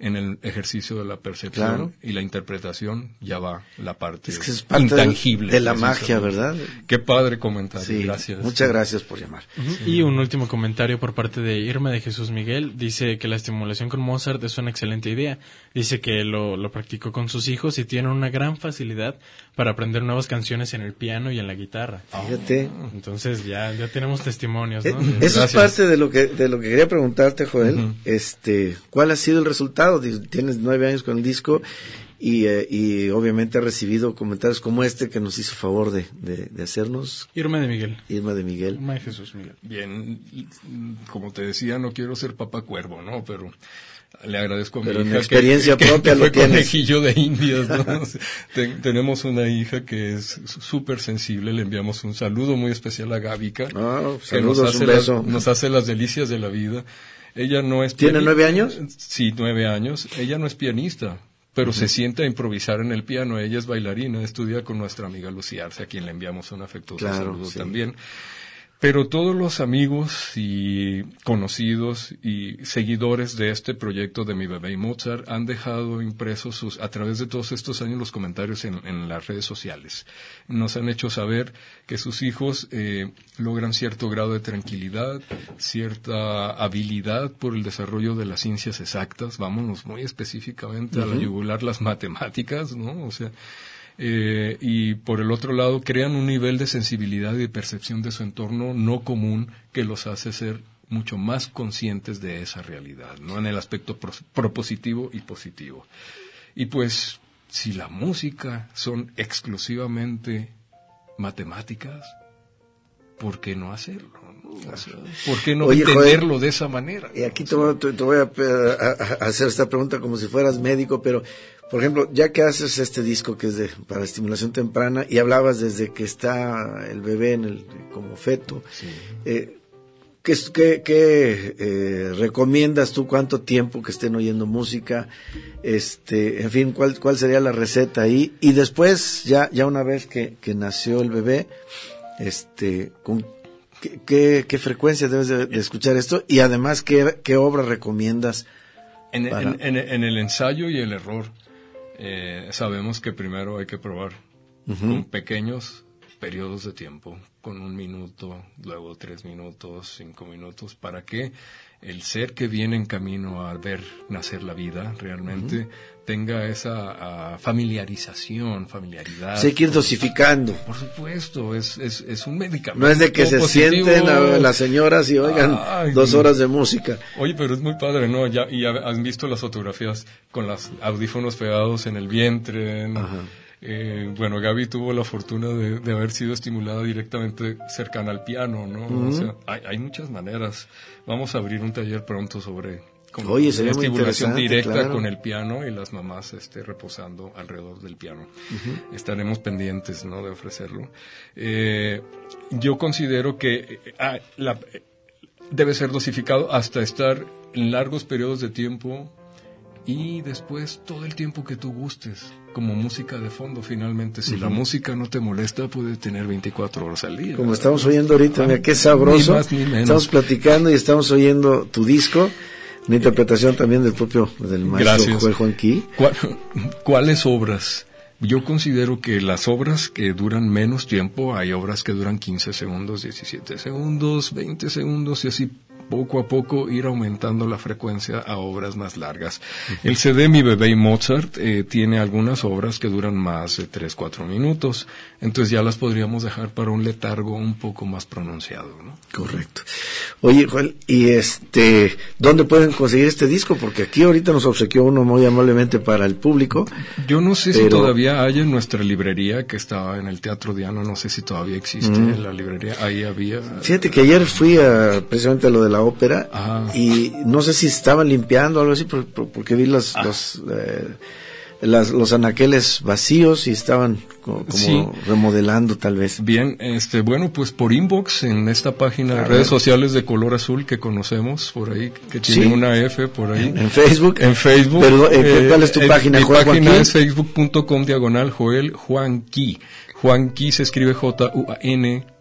en el ejercicio de la percepción, claro, y la interpretación ya va la parte, es que es parte intangible de la magia, ¿verdad? Qué padre comentario, sí, gracias. Muchas gracias por llamar. Uh-huh. Sí. Y un último comentario por parte de Irma de Jesús Miguel, dice que la estimulación con Mozart es una excelente idea, dice que lo, lo practicó con sus hijos y tiene una gran facilidad para aprender nuevas canciones en el piano y en la guitarra. Fíjate. Entonces ya, ya tenemos testimonios, ¿no? Eh, eso es parte de lo que de lo que quería preguntarte, Joel. Uh-huh. Este, ¿cuál ha sido el resultado? Tienes nueve años con el disco y, eh, y obviamente ha recibido comentarios como este que nos hizo favor de, de, de hacernos. Irma de Miguel. Irma de Miguel. Irma de Jesús Miguel. Bien, como te decía, no quiero ser papá cuervo, ¿no? Pero le agradezco a mi Pero hija en experiencia que, propia que lo fue tienes. conejillo de indias, ¿no? Ten, tenemos una hija que es súper sensible, le enviamos un saludo muy especial a Gábica, oh, que nos hace, un beso. Las, nos hace las delicias de la vida. Ella no es ¿Tiene nueve años? Sí, nueve años. Ella no es pianista, pero uh-huh. se siente a improvisar en el piano. Ella es bailarina, estudia con nuestra amiga Lucía Arce, a quien le enviamos un afectuoso claro, saludo sí. también. Pero todos los amigos y conocidos y seguidores de este proyecto de Mi Bebé y Mozart han dejado impresos sus, a través de todos estos años los comentarios en, en las redes sociales. Nos han hecho saber que sus hijos eh, logran cierto grado de tranquilidad, cierta habilidad por el desarrollo de las ciencias exactas. Vámonos muy específicamente uh-huh. a la yugular, las matemáticas, ¿no? O sea... Eh, y por el otro lado crean un nivel de sensibilidad y de percepción de su entorno no común que los hace ser mucho más conscientes de esa realidad, ¿no? En el aspecto pro- propositivo y positivo. Y pues, si la música son exclusivamente matemáticas, ¿por qué no hacerlo? ¿no? O sea, ¿por qué no Oye, entenderlo Joel, de esa manera? Y aquí te voy, te, te voy a, a, a hacer esta pregunta como si fueras médico, pero por ejemplo, ya que haces este disco que es de para estimulación temprana y hablabas desde que está el bebé en el como feto, sí. eh, ¿qué, qué, qué eh, recomiendas tú? ¿Cuánto tiempo que estén oyendo música? Este, en fin, ¿cuál cuál sería la receta ahí? Y después, ya ya una vez que, que nació el bebé, este, ¿con qué, qué, qué frecuencia debes de, de escuchar esto? Y además, ¿qué, qué obra recomiendas? En, para... en, en, en el ensayo y el error. Eh, sabemos que primero hay que probar uh-huh. con pequeños periodos de tiempo, con un minuto, luego tres minutos, cinco minutos, para que el ser que viene en camino a ver nacer la vida realmente uh-huh. tenga esa uh, familiarización, familiaridad. Sí, hay que ir dosificando. Por supuesto, es, es, es un medicamento. No es de que se positivo. sienten a las señoras y oigan Ay, dos horas de música. Oye, pero es muy padre, ¿no? Ya, y ya has visto las fotografías con los audífonos pegados en el vientre, ¿no? Ajá. Eh, bueno, Gaby tuvo la fortuna de, de haber sido estimulada directamente cercana al piano, ¿no? Uh-huh. O sea, hay, hay muchas maneras. Vamos a abrir un taller pronto sobre con Oye, sería estimulación muy directa claro. con el piano y las mamás este, reposando alrededor del piano. Uh-huh. Estaremos pendientes, ¿no? De ofrecerlo. Eh, yo considero que ah, la, debe ser dosificado hasta estar en largos periodos de tiempo y después todo el tiempo que tú gustes, como música de fondo finalmente. Si uh-huh. la música no te molesta, puede tener veinticuatro horas al día. Como ¿verdad? Estamos oyendo ahorita, mira qué sabroso. Ni más, ni menos. Estamos platicando y estamos oyendo tu disco, una interpretación también del propio, del maestro Joel Juanqui. ¿Cuál, ¿Cuáles obras? Yo considero que las obras que duran menos tiempo, hay obras que duran quince segundos, diecisiete segundos, veinte segundos y así poco a poco ir aumentando la frecuencia a obras más largas. Uh-huh. El C D Mi Bebé y Mozart eh, tiene algunas obras que duran más de tres, cuatro minutos, entonces ya las podríamos dejar para un letargo un poco más pronunciado, ¿no? Correcto. Oye, Joel, ¿y este, dónde pueden conseguir este disco? Porque aquí ahorita nos obsequió uno muy amablemente para el público. Yo no sé pero... si todavía hay en nuestra librería que estaba en el Teatro Diana, no sé si todavía existe mm. en la librería, ahí había... Fíjate que ayer fui a, precisamente a lo de la ópera Ajá. y no sé si estaban limpiando o algo así por, por, porque vi las, ah. los, eh, las, los anaqueles vacíos y estaban como, como sí. remodelando tal vez. Bien, este, bueno, pues por inbox en esta página de redes sociales de Color Azul que conocemos por ahí, que tiene sí. una F por ahí. En, en Facebook. En Facebook. Pero, eh, ¿cuál es tu eh, página, Mi Joel página Juanqui? es facebook punto com diagonal Joel Juanqui. Juanqui se escribe J U A N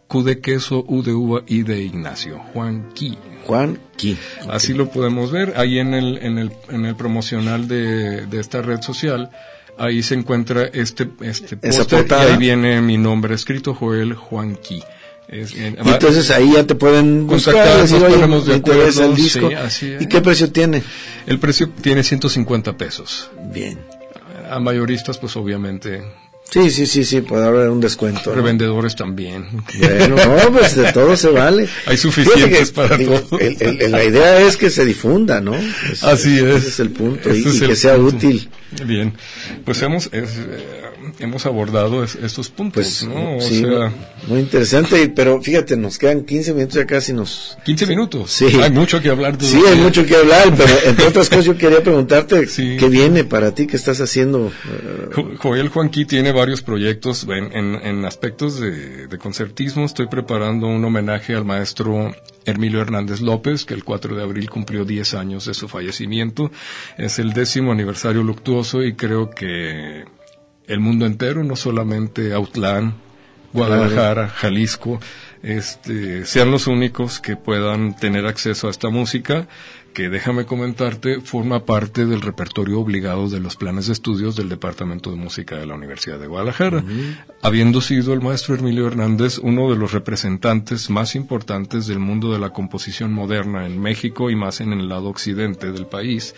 Q de queso, U de uva, I de Ignacio. Juan Qui. Juan Qui. Así lo podemos ver. Ahí en el, en el, en el promocional de, de esta red social, ahí se encuentra este, este póster y ahí viene mi nombre escrito, Joel Juan Qui. Es, en, entonces ahí ya te pueden buscar, decir, oye, me interesa el disco. Sí, así es. ¿Y qué precio tiene? El precio tiene ciento cincuenta pesos. Bien. A mayoristas, pues obviamente. Sí, sí, sí, sí, puede haber un descuento. Revendedores, ¿no? También. Bueno, no, pues de todo se vale. Hay suficientes que, para el, todos. El, el, el, la idea es que se difunda, ¿no? Es, Así es. Ese es el punto, y, es y el que sea punto. útil. Bien, pues hemos es, eh, hemos abordado es, estos puntos, pues, ¿no? O sí, sea, muy interesante, pero fíjate, nos quedan quince minutos, ya casi nos... ¿quince minutos? Sí. Hay mucho que hablar. Sí, hay mucho que hablar, pero entre otras cosas yo quería preguntarte, sí. ¿qué viene para ti? ¿Qué estás haciendo? Uh... Joel Juanqui tiene varios proyectos en, en, en aspectos de, de concertismo. Estoy preparando un homenaje al maestro Hermilio Hernández López, que el cuatro de abril cumplió diez años de su fallecimiento. Es el décimo aniversario luctuoso y creo que el mundo entero, no solamente Autlán, Guadalajara, Jalisco, este, sean los únicos que puedan tener acceso a esta música, que déjame comentarte, forma parte del repertorio obligado de los planes de estudios del Departamento de Música de la Universidad de Guadalajara, uh-huh. habiendo sido el maestro Hermilio Hernández uno de los representantes más importantes del mundo de la composición moderna en México y más en el lado occidente del país.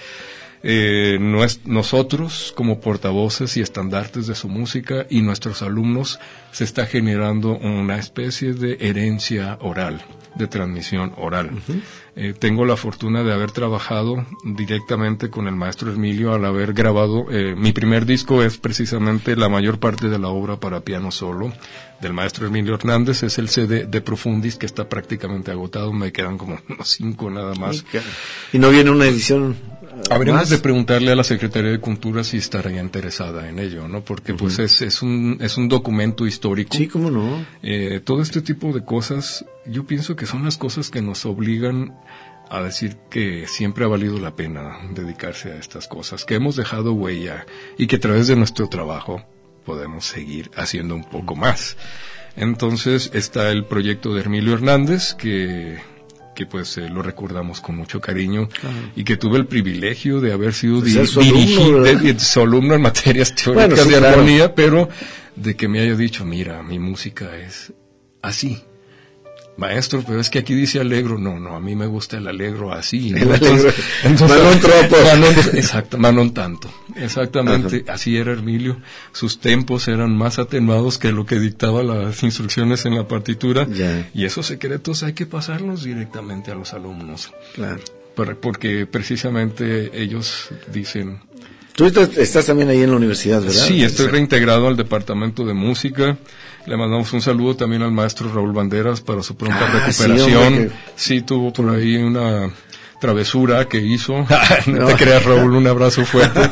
Eh, nues- nosotros como portavoces y estandartes de su música y nuestros alumnos se está generando una especie de herencia oral, de transmisión oral. Uh-huh. Eh, tengo la fortuna de haber trabajado directamente con el maestro Hermilio al haber grabado, eh, mi primer disco es precisamente la mayor parte de la obra para piano solo del maestro Hermilio Hernández, es el C D de Profundis que está prácticamente agotado, me quedan como unos cinco nada más. ¿Y no viene una edición? Habríamos de preguntarle a la Secretaría de Cultura si estaría interesada en ello, ¿no? Porque uh-huh. pues es, es un es un documento histórico. Sí, cómo no. Eh, todo este tipo de cosas, yo pienso que son las cosas que nos obligan a decir que siempre ha valido la pena dedicarse a estas cosas, que hemos dejado huella y que a través de nuestro trabajo podemos seguir haciendo un poco más. Entonces está el proyecto de Hermilio Hernández, que que pues eh, lo recordamos con mucho cariño, claro. y que tuve el privilegio de haber sido di- dirigido de, de su alumno en materias teóricas bueno, sí, de claro. armonía, pero de que me haya dicho, mira, mi música es así. Maestro, pero es que aquí dice alegro. No, no, a mí me gusta el alegro así, ¿no? El entonces, alegro. entonces, Manon tropo. Manon, exacto, Manon tanto. Exactamente, ajá. Así era Hermilio. Sus tempos eran más atenuados que lo que dictaban las instrucciones en la partitura. Ya. Y esos secretos hay que pasarlos directamente a los alumnos. Claro. Para, porque precisamente ellos dicen... Tú estás también ahí en la universidad, ¿verdad? Sí, estoy reintegrado al departamento de música. Le mandamos un saludo también al maestro Raúl Banderas para su pronta ah, recuperación. Sí, hombre, que... sí, tuvo por ahí una travesura que hizo. no, no te creas, Raúl, un abrazo fuerte.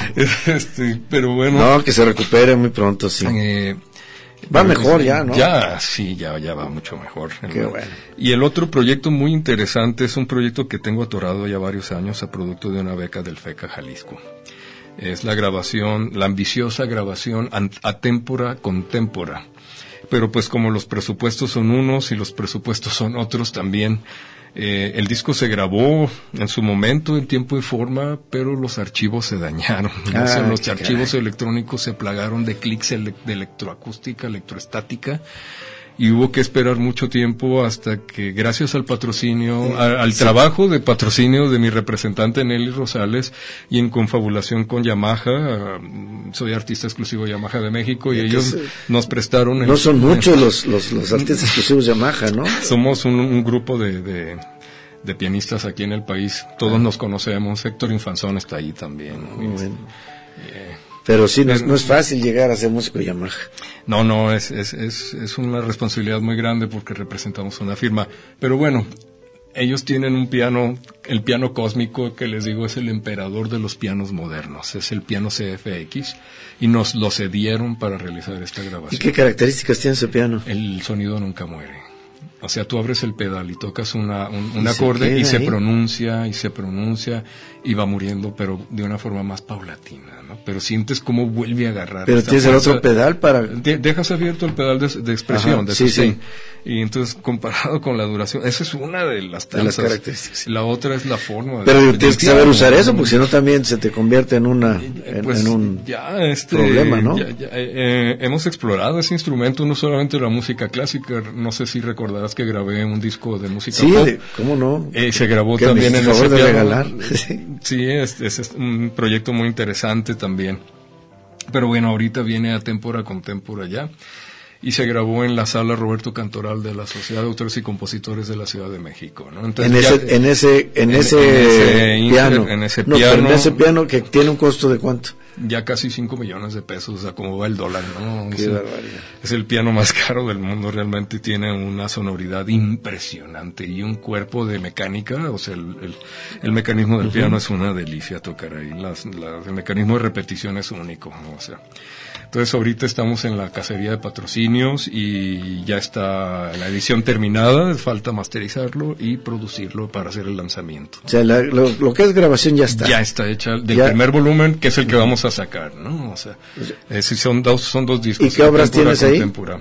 este, pero bueno. No, que se recupere muy pronto, sí. Eh, va mejor ya, ¿no? Ya, sí, ya, ya va mucho mejor. Qué bueno. Y el otro proyecto muy interesante es un proyecto que tengo atorado ya varios años a producto de una beca del FECA Jalisco. Es la grabación, la ambiciosa grabación a témpora contémpora. Pero pues como los presupuestos son unos y los presupuestos son otros también, eh, el disco se grabó en su momento en tiempo y forma, pero los archivos se dañaron. Ah, o sea, los caray. archivos electrónicos se plagaron de clics ele- de electroacústica, electroestática. Y hubo que esperar mucho tiempo hasta que, gracias al patrocinio, sí, a, al sí. trabajo de patrocinio de mi representante Nelly Rosales y en confabulación con Yamaha, soy artista exclusivo Yamaha de México y, y ellos se, nos prestaron... No el, son muchos el, los, los, los artistas exclusivos Yamaha, ¿no? Somos un, un grupo de, de, de pianistas aquí en el país, todos ah. nos conocemos, Héctor Infanzón está ahí también. Muy bueno. Eh, Pero sí, no es, no es fácil llegar a ser músico de Yamaha. No, no, es, es, es, es una responsabilidad muy grande porque representamos una firma. Pero bueno, ellos tienen un piano, el piano cósmico que les digo es el emperador de los pianos modernos. Es el piano C F X y nos lo cedieron para realizar esta grabación. ¿Y qué características tiene ese piano? El sonido nunca muere. O sea, tú abres el pedal y tocas una, un, un y acorde se y se ahí. pronuncia y se pronuncia y va muriendo, pero de una forma más paulatina, ¿no? Pero sientes cómo vuelve a agarrar. Pero tienes el otro pedal para... De, dejas abierto el pedal de, de expresión, Ajá, de sí, sustain. sí. Y entonces, comparado con la duración, esa es una de las De las tantas. características. La otra es la forma. Pero de, tienes del que saber piano, usar eso, ¿no? porque si no también se te convierte en una en, Pues, en un ya, este, problema, ¿no? ya, ya, eh, hemos explorado ese instrumento, no solamente la música clásica. No sé si recordarás que grabé un disco de música Sí, pop. de- ¿cómo no? Eh, se grabó Que me también en hiciste ese favor de piano. regalar. Sí, es, es, es un proyecto muy interesante también. Pero bueno, ahorita viene a Témpora con Témpora ya. Y se grabó en la sala Roberto Cantoral de la Sociedad de Autores y Compositores de la Ciudad de México, ¿no? Entonces, En ya- ese, en ese, en, en- ese, en ese inter- piano. en ese No, pero piano. en ese piano que tiene un costo de cuánto. ya casi cinco millones de pesos, o sea, como va el dólar, ¿no? Qué O sea, barbaridad. es el piano más caro del mundo, realmente tiene una sonoridad impresionante y un cuerpo de mecánica, o sea, el, el, el mecanismo del uh-huh. piano es una delicia tocar ahí, las, las, el mecanismo de repetición es único, ¿no? O sea, entonces ahorita estamos en la cacería de patrocinios y ya está la edición terminada, falta masterizarlo y producirlo para hacer el lanzamiento. O sea, la, lo, lo que es grabación ya está. Ya está hecha, del ya. primer volumen, que es el que vamos a sacar, ¿no? O sea, eh, son dos, son dos discos. ¿Y qué obras tienes ahí?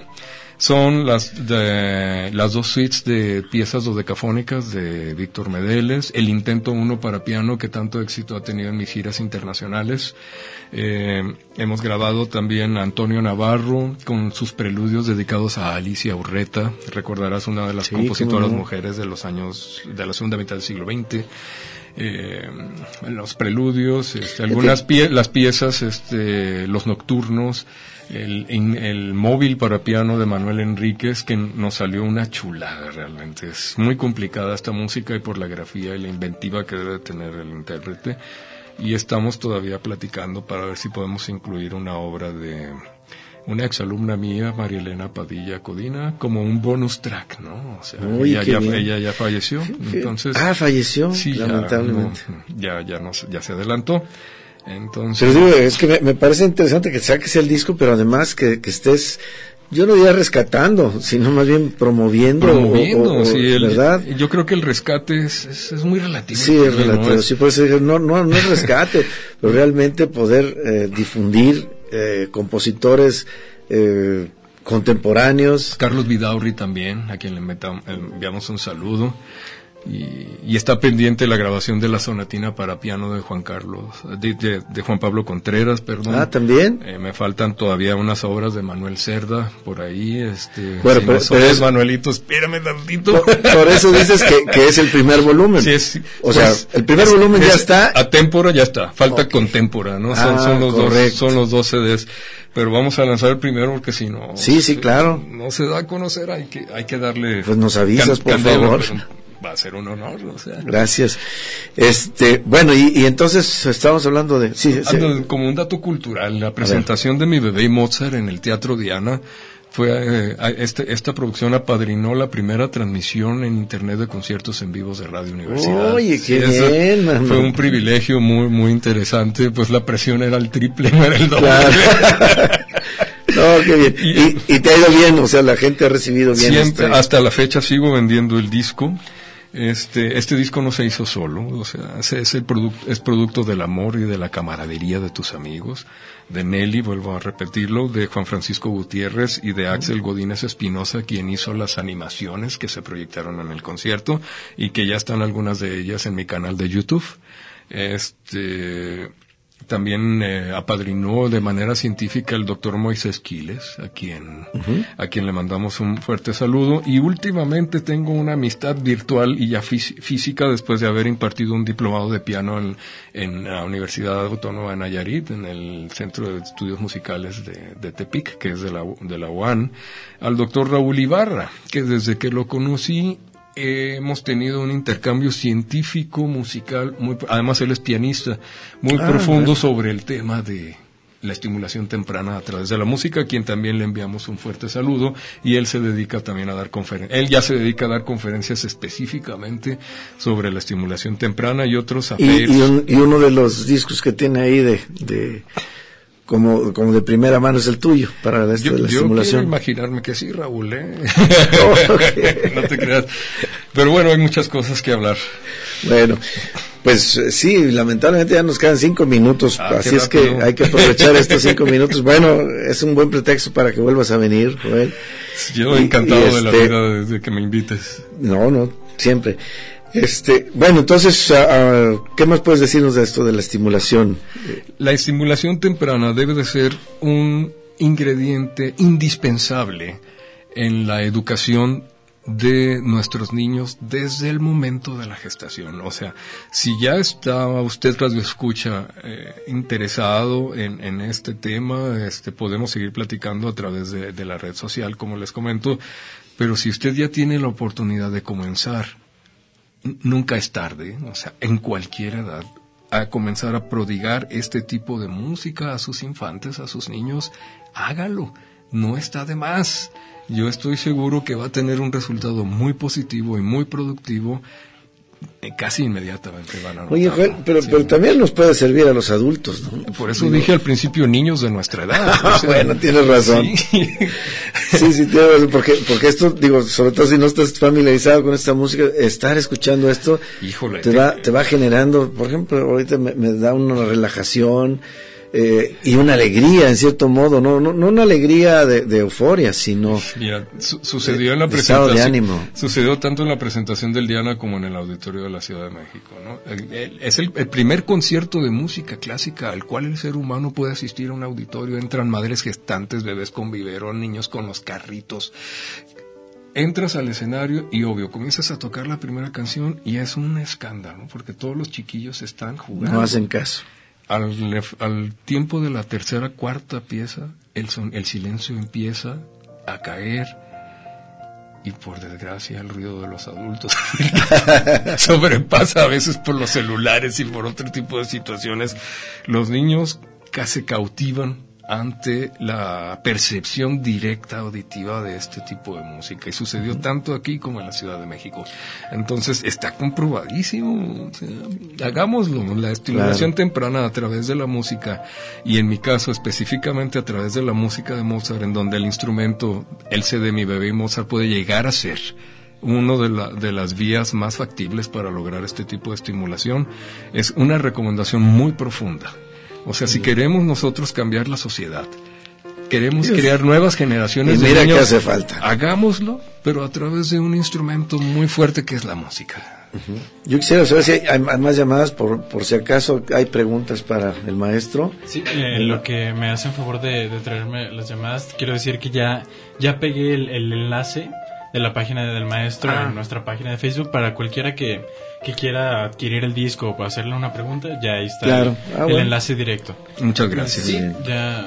Son las de, las dos suites de piezas dodecafónicas de Víctor Medeles, el intento uno para piano que tanto éxito ha tenido en mis giras internacionales. Eh, hemos grabado también a Antonio Navarro con sus preludios dedicados a Alicia Urreta. Recordarás una de las sí, compositoras no. mujeres de los años, de la segunda mitad del siglo veinte. Eh, los preludios, este, algunas pie, las piezas, este, los nocturnos, el, el móvil para piano de Manuel Enríquez, que nos salió una chulada realmente. Es muy complicada esta música y por la grafía y la inventiva que debe tener el intérprete. Y estamos todavía platicando para ver si podemos incluir una obra de una exalumna mía, María Elena Padilla Codina, como un bonus track, ¿no? O sea, Uy, ella, ya, ella ya falleció, entonces... Ah, falleció, sí, lamentablemente. Ya, no, ya, ya, no, ya se adelantó. Entonces... Pero digo, es que me, me parece interesante que saques el disco, pero además que, que estés... Yo no diría rescatando, sino más bien promoviendo. Promoviendo, o, o, sí. El, ¿verdad? Yo creo que el rescate es, es, es muy relativo. Sí, es relativo. No es, sí, por eso no, no, no es rescate, pero realmente poder eh, difundir eh, compositores eh, contemporáneos. Carlos Vidaurri también, a quien le meta, enviamos un saludo. Y, y está pendiente la grabación de la sonatina para piano de Juan Carlos, de, de, de Juan Pablo Contreras, perdón. Ah, también. Eh, me faltan todavía unas obras de Manuel Cerda por ahí, este. Bueno, si pero, no pero es, Manuelito, espérame tantito. Por, por eso dices que, que es el primer volumen. Sí, es, o pues, sea, el primer es, volumen es, ya está. A Témpora ya está, falta okay. Contémpora, ¿no? Son, ah, son los correcto. dos, son los dos C Ds. Pero vamos a lanzar el primero porque si no. Sí, sí, se, claro. No se da a conocer, hay que, hay que darle. Pues nos avisas, por candela, favor. Pero, va a ser un honor, o sea. Gracias. Este, bueno, y, y entonces estábamos hablando de, sí, sí. Como un dato cultural, la presentación de Mi Bebé y Mozart en el Teatro Diana fue, eh, este, esta producción apadrinó la primera transmisión en internet de conciertos en vivos de Radio Universidad. Oye, qué sí, bien, mano. Fue un privilegio muy, muy interesante, pues la presión era el triple, no era el doble. Claro. No, qué bien. Y, y te ha ido bien, o sea, la gente ha recibido bien. Siempre, este... hasta la fecha sigo vendiendo el disco. Este, este disco no se hizo solo, o sea, es, es el producto, es producto del amor y de la camaradería de tus amigos, de Nelly, vuelvo a repetirlo, de Juan Francisco Gutiérrez y de Axel Godínez Espinosa, quien hizo las animaciones que se proyectaron en el concierto y que ya están algunas de ellas en mi canal de YouTube. Este, también eh, apadrinó de manera científica el doctor Moisés Quiles, a quien, uh-huh. a quien le mandamos un fuerte saludo. Y últimamente tengo una amistad virtual y ya fí- física después de haber impartido un diplomado de piano en, en la Universidad Autónoma de Nayarit, en el Centro de Estudios Musicales de, de Tepic, que es de la, de la U A N, al doctor Raúl Ibarra, que desde que lo conocí Eh, hemos tenido un intercambio científico, musical, muy, además él es pianista, muy ah, profundo ¿verdad? Sobre el tema de la estimulación temprana a través de la música, a quien también le enviamos un fuerte saludo, y él se dedica también a dar conferencias, él ya se dedica a dar conferencias específicamente sobre la estimulación temprana y otros y, y, un, y uno de los discos que tiene ahí de, de como, como de primera mano es el tuyo para esto yo, de la yo estimulación. Quiero imaginarme que sí, Raúl, ¿eh? Oh, okay. No te creas. Pero bueno, hay muchas cosas que hablar. Bueno, pues sí, lamentablemente ya nos quedan cinco minutos, Ah, así es que hay que aprovechar estos cinco minutos. Bueno, es un buen pretexto para que vuelvas a venir, Joel. Yo Y- encantado y de la este- vida desde que me invites. No, no, siempre. Este, bueno, entonces, uh, uh, ¿qué más puedes decirnos de esto de la estimulación? La estimulación temprana debe de ser un ingrediente indispensable en la educación de nuestros niños desde el momento de la gestación. O sea, si ya estaba usted radio escucha eh, interesado en, en este tema, este, podemos seguir platicando a través de, de la red social, como les comento, pero si usted ya tiene la oportunidad de comenzar, n- nunca es tarde, o sea, en cualquier edad, a comenzar a prodigar este tipo de música a sus infantes, a sus niños, hágalo, no está de más. Yo estoy seguro que va a tener un resultado muy positivo y muy productivo, eh, casi inmediatamente van a notarlo. Oye, Joel, pero, Sí. pero también nos puede servir a los adultos, ¿no? Por eso dije al principio niños de nuestra edad. o sea, Bueno, tienes razón. sí. Sí, sí, tienes razón, porque, porque esto, digo, sobre todo si no estás familiarizado con esta música, estar escuchando esto Híjole, te te- va, te va generando, por ejemplo, ahorita me, me da una relajación eh, y una alegría, en cierto modo, no, no, no una alegría de, de euforia, sino Mira, su- sucedió en la de estado presentación. de ánimo. Sucedió tanto en la presentación del Diana como en el auditorio de la Ciudad de México, ¿no? El- el- es el, el primer concierto de música clásica al cual el ser humano puede asistir a un auditorio. Entran madres gestantes, bebés con biberón, niños con los carritos. Entras al escenario y obvio, comienzas a tocar la primera canción y es un escándalo, porque todos los chiquillos están jugando. no hacen caso. Al, al tiempo de la tercera, cuarta pieza, el, son, el silencio empieza a caer y por desgracia el ruido de los adultos sobrepasa a veces por los celulares y por otro tipo de situaciones. Los niños casi cautivan ante la percepción directa auditiva de este tipo de música y sucedió tanto aquí como en la Ciudad de México. Entonces está comprobadísimo, o sea, hagámoslo, la estimulación Claro. temprana a través de la música y en mi caso específicamente a través de la música de Mozart, en donde el instrumento, el C D Mi Bebé y Mozart puede llegar a ser uno de, la, de las vías más factibles para lograr este tipo de estimulación. Es una recomendación muy profunda. O sea, si queremos nosotros cambiar la sociedad, queremos Dios. crear nuevas generaciones Y de mira niños, que hace falta. hagámoslo, pero a través de un instrumento muy fuerte que es la música. Yo quisiera saber si hay, hay más llamadas, por, por si acaso hay preguntas para el maestro. Sí, eh, lo que me hacen favor de, de traerme las llamadas, quiero decir que ya, ya pegué el, el enlace de la página del maestro Ah. en nuestra página de Facebook para cualquiera que, que quiera adquirir el disco o hacerle una pregunta, ya ahí está Claro. el, Ah, el bueno. enlace directo. Muchas gracias. Sí. bien. Ya,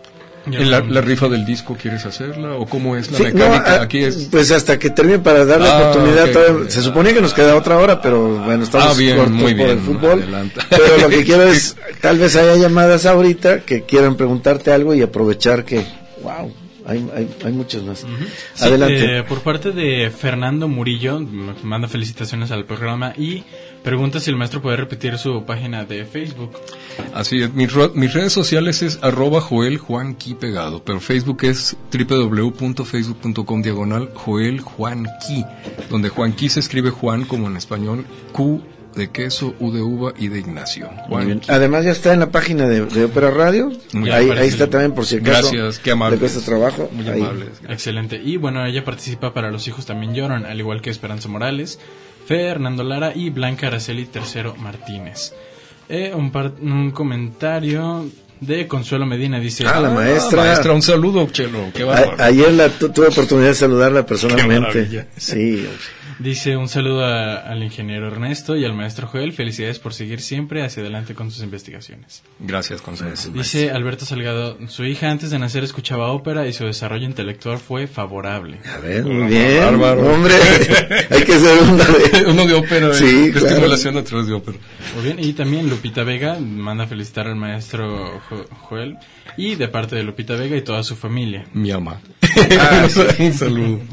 ya ¿En la, lo- la rifa del disco quieres hacerla o cómo es la Sí, mecánica? no, ah, Aquí es... pues hasta que termine para darle Ah, oportunidad. ok. todavía- se suponía que nos queda otra hora, pero bueno, estamos Ah, bien, cortos muy por bien, el fútbol. adelanta. Pero lo que quiero es, tal vez haya llamadas ahorita que quieran preguntarte algo y aprovechar que, wow, hay, hay, hay muchos más. Sí, Adelante. eh, por parte de Fernando Murillo, me manda felicitaciones al programa y pregunta si el maestro puede repetir su página de Facebook. Así es, mis, ro- mis redes sociales es arroba Joel Juanqui pegado, pero Facebook es doble u doble u doble u punto facebook punto com diagonal Joel Juanqui, donde Juanqui se escribe Juan como en español, Q de queso, U de uva y de Ignacio. Muy bien. Juanqui. Además ya está en la página de, de Ópera Radio. Muy ahí, bien. ahí está también por si acaso. Gracias, qué amables. Le cuesta trabajo. Muy ahí. amables. Excelente. Y bueno, ella participa para Los hijos también lloran, al igual que Esperanza Morales, Fernando Lara y Blanca Araceli Tercero Martínez. Eh, un, par- un comentario de Consuelo Medina dice... Ah, la Ah, maestra. maestra, un saludo, Chelo, qué A- bárbaro. ayer la, tu- tuve oportunidad de saludarla personalmente. maravilla. Sí. Dice un saludo a- al ingeniero Ernesto y al maestro Joel. Felicidades por seguir siempre hacia adelante con sus investigaciones. Gracias, Consuelo. Dice Alberto Salgado, su hija antes de nacer escuchaba ópera y su desarrollo intelectual fue favorable. A ver, muy bien. Bárbaro. Hombre, hay que ser una de... Uno de ópera, Sí, de claro. estimulación a través de ópera. Muy bien, y también Lupita Vega manda felicitar al maestro Jo- Joel y de parte de Lupita Vega y toda su familia. Mi ama. Ah, sí. Un saludo.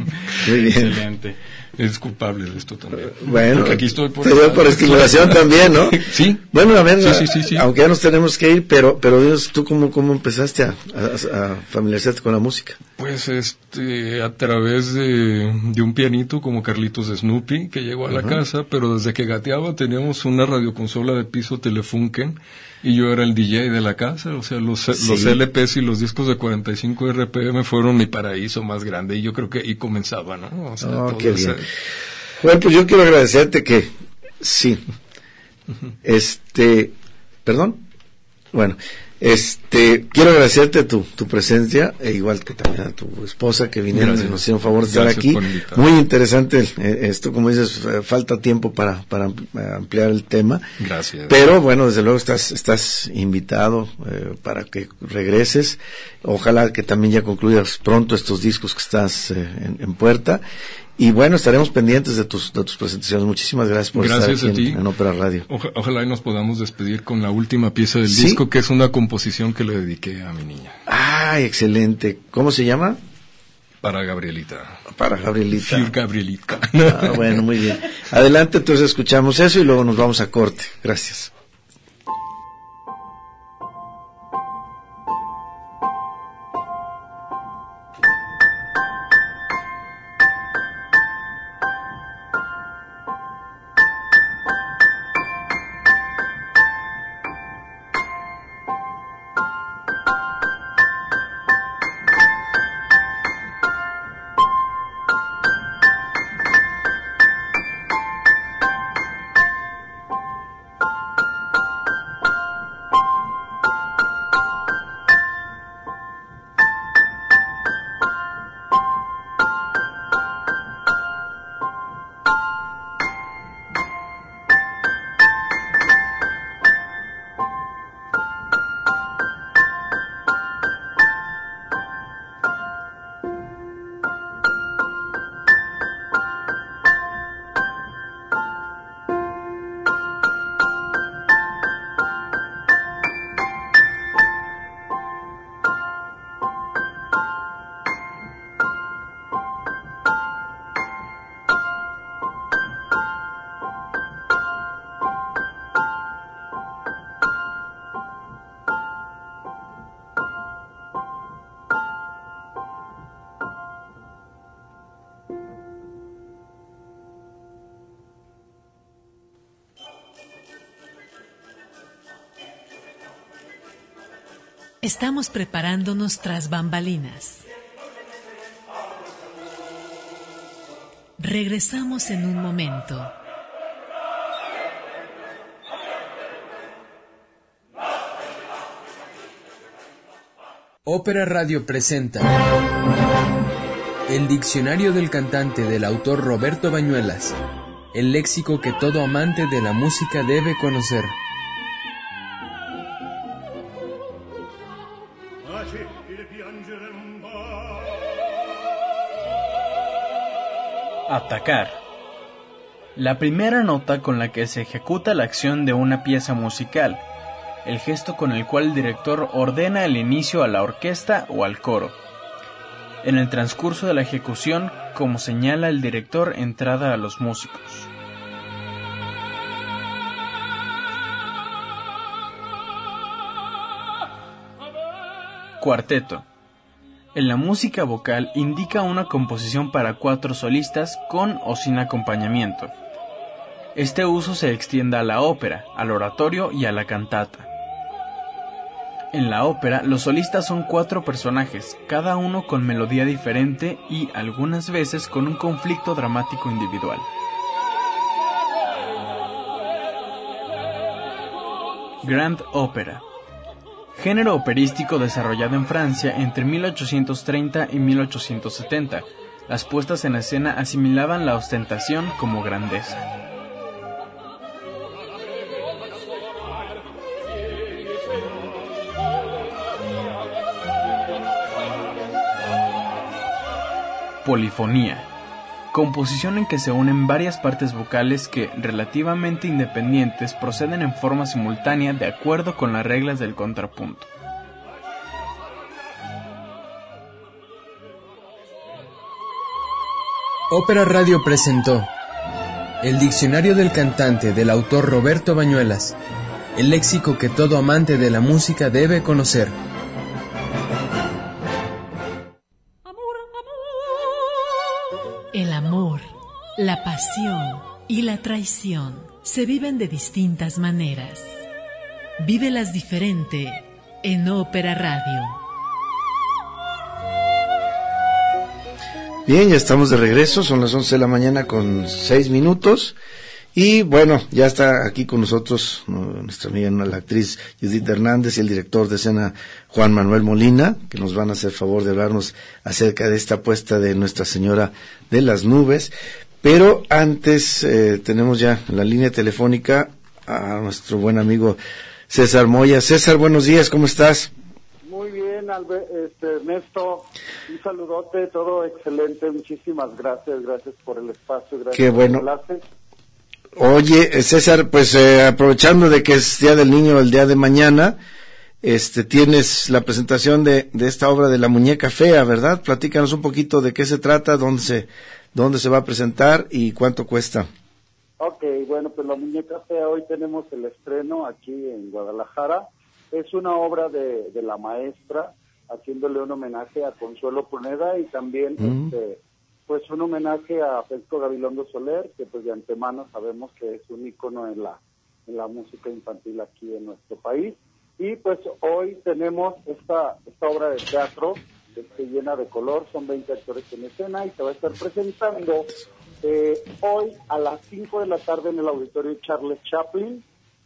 Muy bien. Excelente. Es culpable de esto también. Bueno, porque aquí estoy por, te dio por estimulación también, ¿no? Sí. Bueno, a ver, sí, sí, sí, sí. aunque ya nos tenemos que ir, pero, pero Dios, ¿tú cómo, cómo empezaste a, a, a familiarizarte con la música? Pues este, a través de, de un pianito como Carlitos de Snoopy, que llegó a la uh-huh. casa, pero desde que gateaba teníamos una radioconsola de piso Telefunken, y yo era el D J de la casa, o sea, los, sí. los L Pes y los discos de cuarenta y cinco R P M fueron mi paraíso más grande, y yo creo que ahí comenzaba, ¿no? O sea, oh, todo qué ese... bien. Bueno, pues yo quiero agradecerte que, sí, uh-huh. este, perdón, bueno, este, quiero agradecerte tu, tu presencia, e igual que también a tu esposa que vinieron y nos hicieron favor de estar aquí. Muy interesante eh, esto, como dices, eh, falta tiempo para, para ampliar el tema. Gracias. Pero bueno, desde luego estás, estás invitado eh, para que regreses. Ojalá que también ya concluyas pronto estos discos que estás eh, en, en puerta. Y bueno, estaremos pendientes de tus de tus presentaciones. Muchísimas gracias por gracias estar aquí en, en Ópera Radio. Oja, ojalá y nos podamos despedir con la última pieza del ¿Sí? disco, que es una composición que le dediqué a mi niña. ¡Ay, excelente! ¿Cómo se llama? Para Gabrielita. Para Gabrielita. Für Gabrielita. Ah, bueno, muy bien. Adelante, entonces escuchamos eso y luego nos vamos a corte. Gracias. Estamos preparándonos tras bambalinas. Regresamos en un momento. Ópera Radio presenta El Diccionario del Cantante, del autor Roberto Bañuelas, el léxico que todo amante de la música debe conocer. Atacar. La primera nota con la que se ejecuta la acción de una pieza musical, el gesto con el cual el director ordena el inicio a la orquesta o al coro. En el transcurso de la ejecución, como señala el director, entrada a los músicos. Cuarteto. En la música vocal indica una composición para cuatro solistas con o sin acompañamiento. Este uso se extiende a la ópera, al oratorio y a la cantata. En la ópera, los solistas son cuatro personajes, cada uno con melodía diferente y, algunas veces, con un conflicto dramático individual. Grand Opera. Género operístico desarrollado en Francia entre mil ochocientos treinta y mil ochocientos setenta. Las puestas en escena asimilaban la ostentación como grandeza. Polifonía. Composición en que se unen varias partes vocales que, relativamente independientes, proceden en forma simultánea de acuerdo con las reglas del contrapunto. Ópera Radio presentó El Diccionario del Cantante del autor Roberto Bañuelas, el léxico que todo amante de la música debe conocer. El amor, la pasión y la traición se viven de distintas maneras. Vívelas diferente en Ópera Radio. Bien, ya estamos de regreso, son las once de la mañana con seis minutos. Y bueno, ya está aquí con nosotros ¿no? nuestra amiga, la actriz Judith Hernández y el director de escena Juan Manuel Molina, que nos van a hacer favor de hablarnos acerca de esta puesta de Nuestra Señora de las Nubes. Pero antes eh, tenemos ya en la línea telefónica a nuestro buen amigo César Moya. César, buenos días, ¿cómo estás? Muy bien, Albert, este, Ernesto, un saludote, todo excelente, muchísimas gracias, gracias por el espacio, gracias Qué bueno. por el enlace. Oye, César, pues eh, aprovechando de que es Día del Niño el día de mañana, este, tienes la presentación de, de esta obra de La Muñeca Fea, ¿verdad? Platícanos un poquito de qué se trata, dónde se, dónde se va a presentar y cuánto cuesta. Ok, bueno, pues La Muñeca Fea, hoy tenemos el estreno aquí en Guadalajara. Es una obra de, de la maestra, haciéndole un homenaje a Consuelo Pruneda y también mm. este, pues un homenaje a Fesco Gabilondo Soler, que pues de antemano sabemos que es un ícono en la, en la música infantil aquí en nuestro país. Y pues hoy tenemos esta, esta obra de teatro que se llena de color, son veinte actores en escena y se va a estar presentando eh, hoy a las cinco de la tarde en el auditorio Charles Chaplin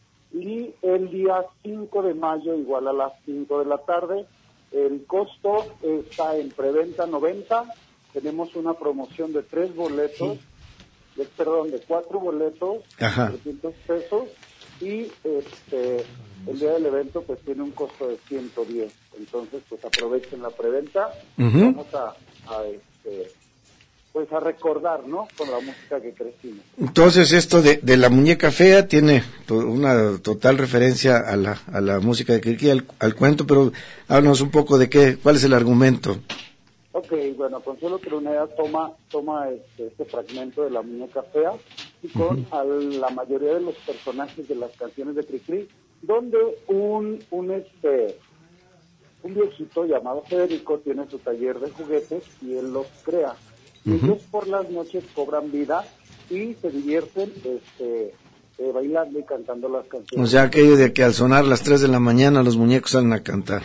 y el día cinco de mayo igual a las cinco de la tarde. El costo está en preventa noventa. Tenemos una promoción de tres boletos, de, perdón, de cuatro boletos, Ajá. trescientos pesos, y este el día del evento pues tiene un costo de ciento diez. Entonces pues aprovechen la preventa. Uh-huh. Vamos a, a este pues a recordar, ¿no? Con la música que crecimos. Entonces esto de, de La Muñeca Fea tiene to, una total referencia a la a la música de Cricri, al, al cuento, pero háblanos un poco de qué, cuál es el argumento. Ok, bueno, Consuelo Pruneda toma toma este, este fragmento de La Muñeca Fea y con uh-huh. a la mayoría de los personajes de las canciones de Cricri, donde un un este un viejito llamado Federico tiene su taller de juguetes y él los crea. Y uh-huh. ellos por las noches cobran vida y se divierten este eh, bailando y cantando las canciones. O sea, aquello de que al sonar las tres de la mañana los muñecos salen a cantar,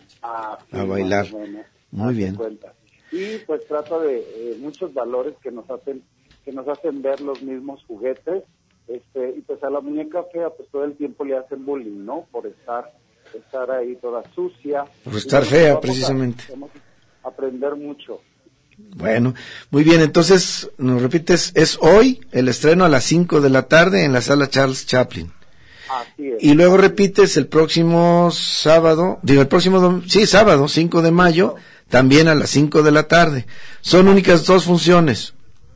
ah, sí, a bailar. Muy bien. Cuenta. Y pues trata de eh, muchos valores que nos hacen que nos hacen ver los mismos juguetes, este y pues a la muñeca fea pues todo el tiempo le hacen bullying, ¿no? Por estar estar ahí toda sucia. Por estar fea, precisamente. A, vamos a aprender mucho. Bueno, muy bien, entonces, nos repites, es hoy el estreno a las cinco de la tarde en la sala Charles Chaplin. Así es. Y luego repites el próximo sábado, digo, el próximo, dom- sí, sábado, cinco de mayo, también a las cinco de la tarde. Son únicas dos funciones.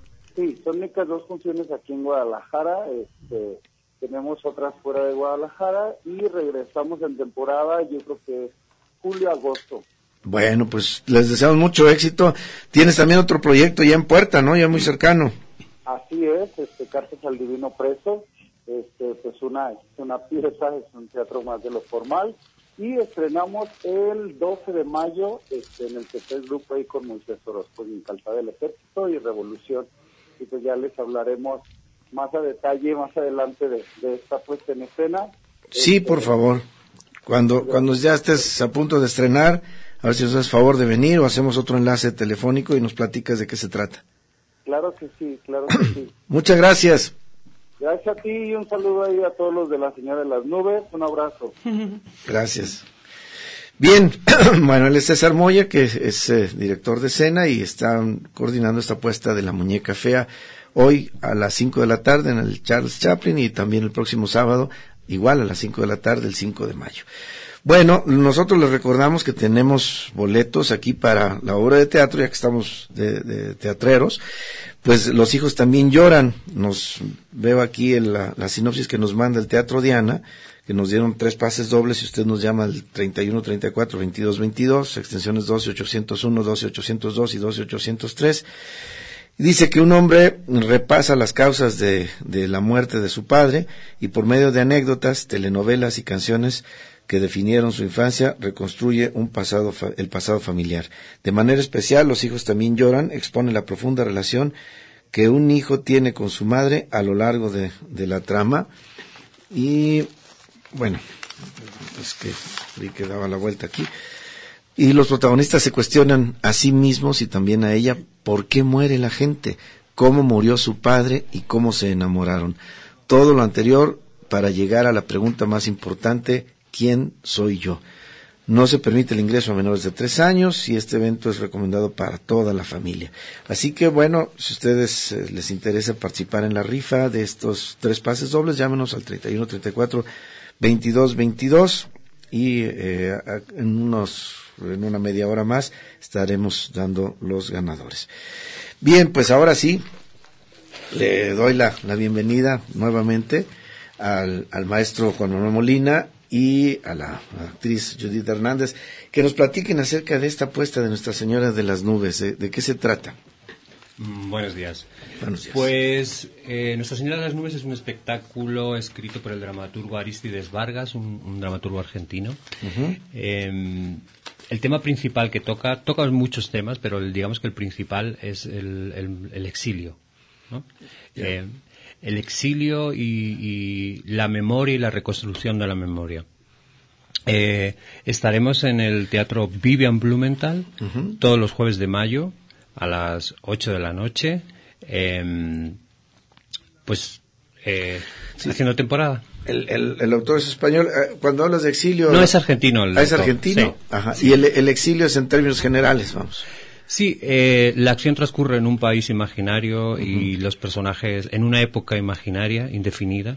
Sí, son únicas dos funciones aquí en Guadalajara, este, tenemos otras fuera de Guadalajara y regresamos en temporada, yo creo que es julio-agosto. Bueno, pues les deseamos mucho éxito. Tienes también otro proyecto ya en puerta, ¿no? Ya muy cercano. Así es, este, Cartas al Divino Preso, este, pues una, una pieza, es un teatro más de lo formal, y estrenamos el doce de mayo este, en el tercer grupo ahí con Moisés Orozco en Calzada del Ejército y Revolución, y pues ya les hablaremos más a detalle más adelante de, de esta puesta en escena. Sí, este, por favor, cuando, cuando ya estés a punto de estrenar, a ver si nos haces favor de venir o hacemos otro enlace telefónico y nos platicas de qué se trata. Claro que sí, claro que sí. Muchas gracias. Gracias a ti y un saludo ahí a todos los de la Señora de las Nubes. Un abrazo. Gracias. Bien, bueno, él es César Moya, que es eh, director de escena y está coordinando esta puesta de La Muñeca Fea hoy a las cinco de la tarde en el Charles Chaplin y también el próximo sábado, igual a las cinco de la tarde, el cinco de mayo. Bueno, nosotros les recordamos que tenemos boletos aquí para la obra de teatro, ya que estamos de, de teatreros, pues Los hijos también lloran. Nos veo aquí en la, la sinopsis que nos manda el Teatro Diana, que nos dieron tres pases dobles y usted nos llama al treinta y uno, treinta y cuatro, veintidós, veintidós, extensiones doce ochocientos uno, doce ochocientos dos y doce ochocientos tres. Dice que un hombre repasa las causas de, de la muerte de su padre y por medio de anécdotas, telenovelas y canciones que definieron su infancia, reconstruye un pasado, el pasado familiar. De manera especial, Los hijos también lloran, expone la profunda relación que un hijo tiene con su madre a lo largo de, de la trama. Y, bueno, es que vi que daba la vuelta aquí. Y los protagonistas se cuestionan a sí mismos y también a ella por qué muere la gente, cómo murió su padre y cómo se enamoraron. Todo lo anterior para llegar a la pregunta más importante: ¿quién soy yo? No se permite el ingreso a menores de tres años y este evento es recomendado para toda la familia. Así que bueno, si a ustedes eh, les interesa participar en la rifa de estos tres pases dobles, llámenos al treinta y uno, treinta y cuatro, veintidós, veintidós y eh, en unos en una media hora más estaremos dando los ganadores. Bien, pues ahora sí, le doy la, la bienvenida nuevamente al, al maestro Juan Manuel Molina y a la actriz Judith Hernández, que nos platiquen acerca de esta apuesta de Nuestra Señora de las Nubes. ¿De, de qué se trata? Buenos días. Buenos días. Pues eh, Nuestra Señora de las Nubes es un espectáculo escrito por el dramaturgo Arístides Vargas, un, un dramaturgo argentino. Uh-huh. Eh, el tema principal que toca, toca muchos temas, pero el, digamos que el principal es el, el, el exilio, ¿no? Yeah. Eh, el exilio y, y la memoria y la reconstrucción de la memoria. Eh, estaremos en el Teatro Vivian Blumenthal uh-huh. todos los jueves de mayo a las ocho de la noche, eh, pues eh, sí. haciendo temporada. El, el, el autor es español. Cuando hablas de exilio... No, es argentino. El ah, ¿es argentino? Sí. Ajá. Sí. Y el, el exilio es en términos generales, vamos. Sí, eh, la acción transcurre en un país imaginario uh-huh. y los personajes en una época imaginaria, indefinida.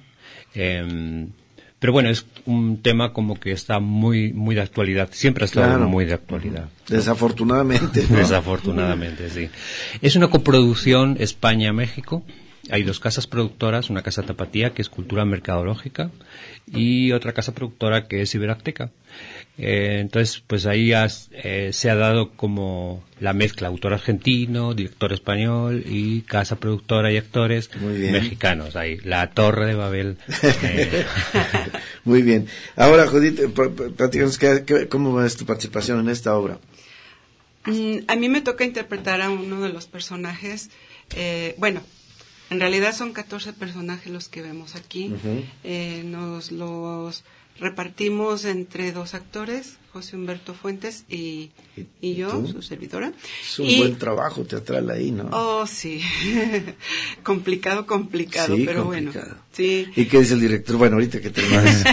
Eh, pero bueno, es un tema como que está muy muy de actualidad. Siempre ha estado claro. muy de actualidad. Desafortunadamente. ¿no? Desafortunadamente, sí. Es una coproducción España-México. Hay dos casas productoras, una casa tapatía que es Cultura Mercadológica y otra casa productora que es Iberacteca. Eh, entonces, pues ahí has, eh, se ha dado como la mezcla, autor argentino, director español y casa productora y actores mexicanos. Ahí, la Torre de Babel. Eh. Muy bien. Ahora, Judith, platícanos, ¿cómo es tu participación en esta obra? Mm, a mí me toca interpretar a uno de los personajes, eh, bueno, en realidad son catorce personajes los que vemos aquí. Uh-huh. Eh, nos los repartimos entre dos actores, José Humberto Fuentes y, y, y yo, ¿tú? Su servidora. Es un y, buen trabajo teatral ahí, ¿no? Oh, sí. complicado, complicado, sí, pero complicado. Bueno. Sí. ¿Y qué dice el director? Bueno, ahorita que terminas.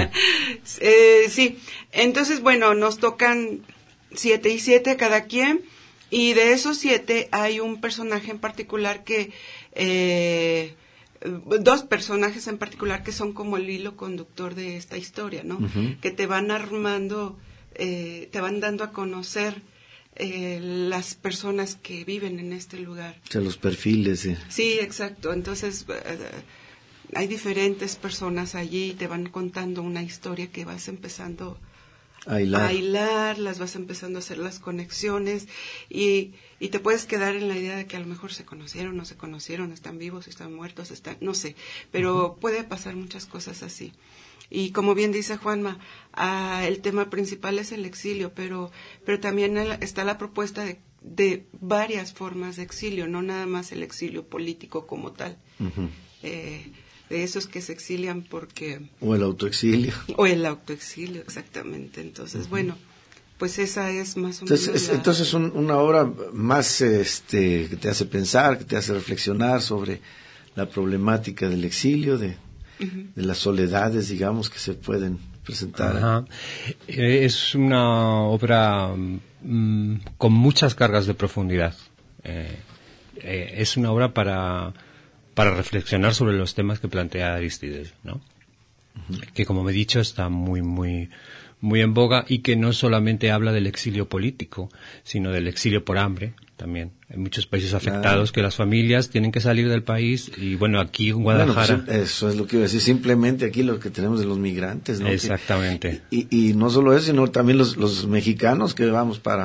eh, sí. Entonces, bueno, nos tocan siete y siete cada quien. Y de esos siete hay un personaje en particular que, eh, dos personajes en particular que son como el hilo conductor de esta historia, ¿no? Uh-huh. Que te van armando, eh, te van dando a conocer eh, las personas que viven en este lugar. O sea, los perfiles. Eh. Sí, exacto. Entonces, eh, hay diferentes personas allí y te van contando una historia que vas empezando A hilar. a hilar, las vas empezando a hacer las conexiones y, y te puedes quedar en la idea de que a lo mejor se conocieron, no se conocieron, están vivos, están muertos, están, no sé, pero uh-huh. puede pasar muchas cosas así. Y como bien dice Juanma, ah, el tema principal es el exilio, pero, pero también el, está la propuesta de, de varias formas de exilio, no nada más el exilio político como tal. Uh-huh. Eh, de esos que se exilian porque... O el autoexilio. O el autoexilio, exactamente. Entonces, uh-huh. bueno, pues esa es más o entonces, menos es, la... Entonces, un, una obra más este, que te hace pensar, que te hace reflexionar sobre la problemática del exilio, de, uh-huh. de las soledades, digamos, que se pueden presentar. Ajá. Es una obra mm, con muchas cargas de profundidad. Eh, eh, es una obra para... para reflexionar sobre los temas que plantea Arístides, ¿no? Uh-huh. Que, como me he dicho, está muy, muy, muy en boga y que no solamente habla del exilio político, sino del exilio por hambre también. Hay muchos países afectados claro. que las familias tienen que salir del país y, bueno, aquí en Guadalajara... Bueno, pues, eso es lo que iba a decir, simplemente aquí lo que tenemos de los migrantes, ¿no? Exactamente. Que, y, y no solo eso, sino también los, los mexicanos que vamos para...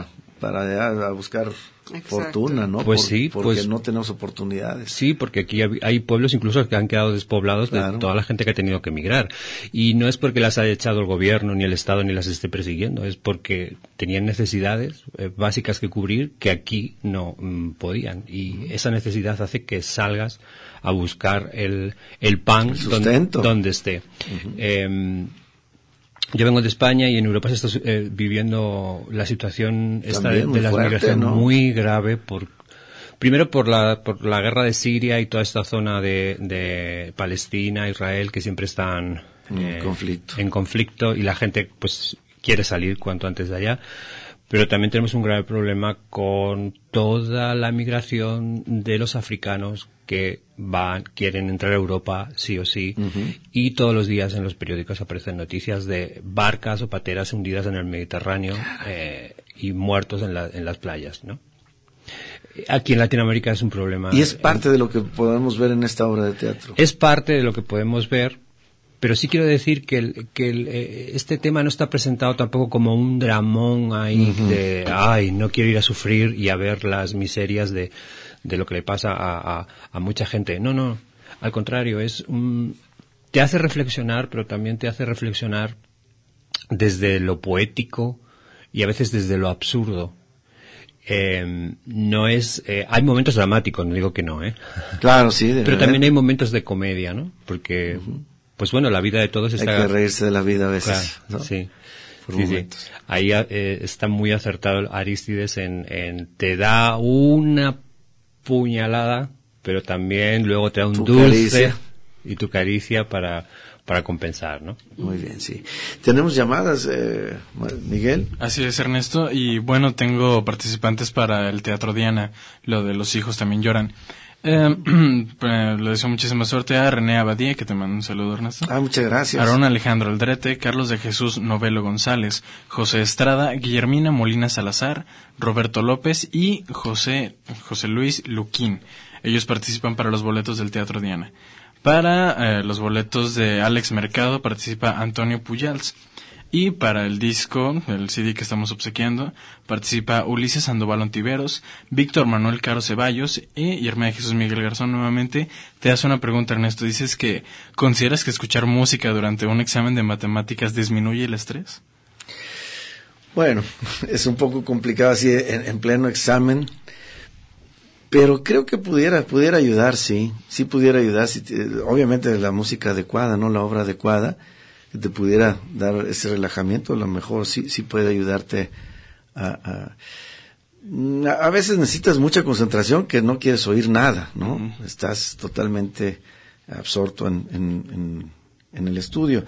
para allá a buscar Exacto. fortuna, ¿no? Pues Por, sí, porque pues, no tenemos oportunidades. Sí, porque aquí hay pueblos incluso que han quedado despoblados claro. de toda la gente que ha tenido que emigrar. Y no es porque las haya echado el gobierno, ni el Estado, ni las esté persiguiendo, es porque tenían necesidades eh, básicas que cubrir que aquí no mm, podían. Y uh-huh. esa necesidad hace que salgas a buscar el, el pan el sustento. Donde, donde esté. Uh-huh. Eh, Yo vengo de España y en Europa se está eh, viviendo la situación esta de, de la migración ¿no? muy grave por primero por la por la guerra de Siria y toda esta zona de, de Palestina, Israel que siempre están eh, en conflicto en conflicto y la gente pues quiere salir cuanto antes de allá. Pero también tenemos un grave problema con toda la migración de los africanos que van, quieren entrar a Europa sí o sí, uh-huh. y todos los días en los periódicos aparecen noticias de barcas o pateras hundidas en el Mediterráneo eh, y muertos en, la, en las playas, ¿no? Aquí en Latinoamérica es un problema. Y es parte de lo que podemos ver en esta obra de teatro. Es parte de lo que podemos ver. Pero sí quiero decir que, el, que el, este tema no está presentado tampoco como un dramón ahí uh-huh. de, ay, no quiero ir a sufrir y a ver las miserias de, de lo que le pasa a, a, a mucha gente. No, no, al contrario, es un, te hace reflexionar, pero también te hace reflexionar desde lo poético y a veces desde lo absurdo. Eh, no es, eh, hay momentos dramáticos, no digo que no, ¿eh? Claro, sí. Pero también hay momentos de comedia, ¿no? Porque... Uh-huh. Pues bueno, la vida de todos está... Hay que reírse de la vida a veces, claro, ¿no? Sí, por sí, momentos. Sí. Ahí eh, está muy acertado Arístides en, en te da una puñalada, pero también luego te da un tu dulce caricia. Y tu caricia para, para compensar, ¿no? Muy bien, sí. Tenemos llamadas, eh, Miguel. Así es, Ernesto, y bueno, tengo participantes para el Teatro Diana, lo de los hijos también lloran. Eh, le deseo muchísima suerte a René Abadía, que te mando un saludo, Ernesto. Ah, muchas gracias. Aarón Alejandro Aldrete, Carlos de Jesús Novelo González, José Estrada, Guillermina Molina Salazar, Roberto López y José, José Luis Luquín. Ellos participan para los boletos del Teatro Diana. Para eh, los boletos de Alex Mercado participa Antonio Pujals. Y para el disco, el C D que estamos obsequiando, participa Ulises Sandoval Ontiveros, Víctor Manuel Caro Ceballos y Hermana de Jesús Miguel Garzón. Nuevamente te hace una pregunta, Ernesto. Dices que ¿consideras que escuchar música durante un examen de matemáticas disminuye el estrés? Bueno, es un poco complicado así en, en pleno examen, pero creo que pudiera pudiera ayudar, sí, sí pudiera ayudar. Si, obviamente la música adecuada, no la obra adecuada, que te pudiera dar ese relajamiento, a lo mejor sí sí puede ayudarte a, a a veces necesitas mucha concentración que no quieres oír nada, ¿no? Uh-huh. Estás totalmente absorto en, en, en, en el estudio,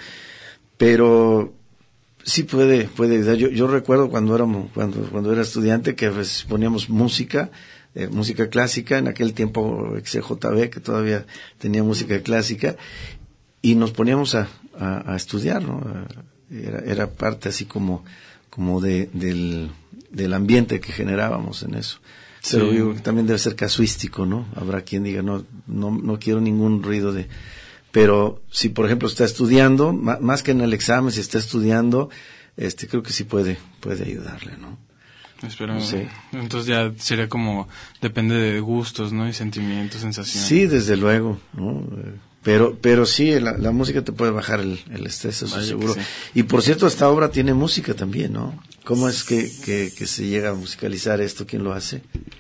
pero sí puede puede ayudar. Yo yo recuerdo cuando éramos cuando cuando era estudiante que pues, poníamos música eh, música clásica en aquel tiempo ex C J B, que todavía tenía música clásica, y nos poníamos a A, a estudiar, ¿no? Era, era parte así como, como de, del, del ambiente que generábamos en eso. Sí. Pero digo que también debe ser casuístico, ¿no? Habrá quien diga, no, no, no quiero ningún ruido de... Pero si, por ejemplo, está estudiando, más, más que en el examen, si está estudiando, este, creo que sí puede, puede ayudarle, ¿no? Espero, sí. Entonces ya sería como, depende de gustos, ¿no? Y sentimientos, sensaciones. Sí, desde luego, ¿no? Pero, pero sí, la, la música te puede bajar el, el estrés, eso Vaya seguro. Sí. Y por cierto, esta obra tiene música también, ¿no? ¿Cómo es que, que, que se llega a musicalizar esto? ¿Quién lo hace?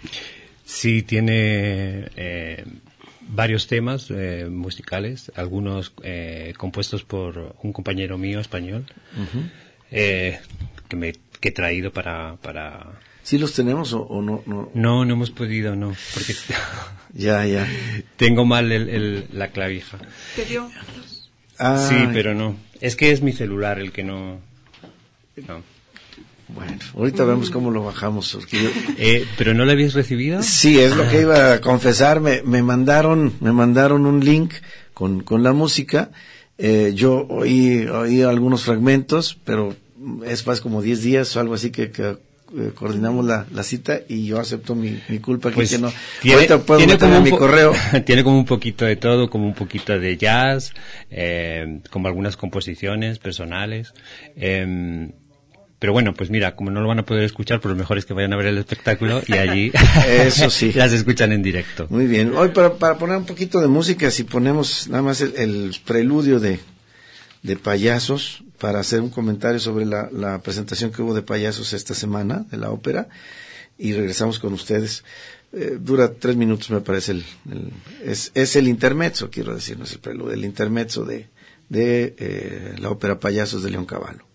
Sí, tiene eh, varios temas eh, musicales, algunos eh, compuestos por un compañero mío español, uh-huh. eh, que me que he traído para... para... ¿Sí los tenemos o, o no, no? No, no hemos podido, no, porque... Ya, ya. Tengo mal el, el, la clavija. ¿Te dio? Ah, sí, pero no. Es que es mi celular el que no... no. Bueno, ahorita mm. vemos cómo lo bajamos. Porque yo... eh, ¿Pero no lo habéis recibido? Sí, es lo que iba a confesar. Me, me mandaron me mandaron un link con, con la música. Eh, yo oí, oí algunos fragmentos, pero es más como diez días o algo así que... que Eh, coordinamos la, la cita y yo acepto mi, mi culpa aquí, pues que no tiene, ahorita puedo tiene meter como en mi po- correo. Tiene como un poquito de todo, como un poquito de jazz, eh, como algunas composiciones personales, eh, Pero bueno, pues mira, como no lo van a poder escuchar, pues lo mejor es que vayan a ver el espectáculo y allí eso sí las escuchan en directo. Muy bien. Hoy para, para poner un poquito de música, si ponemos nada más el, el preludio de, de Payasos, para hacer un comentario sobre la, la presentación que hubo de Payasos esta semana, de la ópera, y regresamos con ustedes. Eh, dura tres minutos, me parece. El, el, es, es el intermezzo, quiero decir, no es el preludio, el intermezzo de, de eh, la ópera Payasos de Leoncavallo.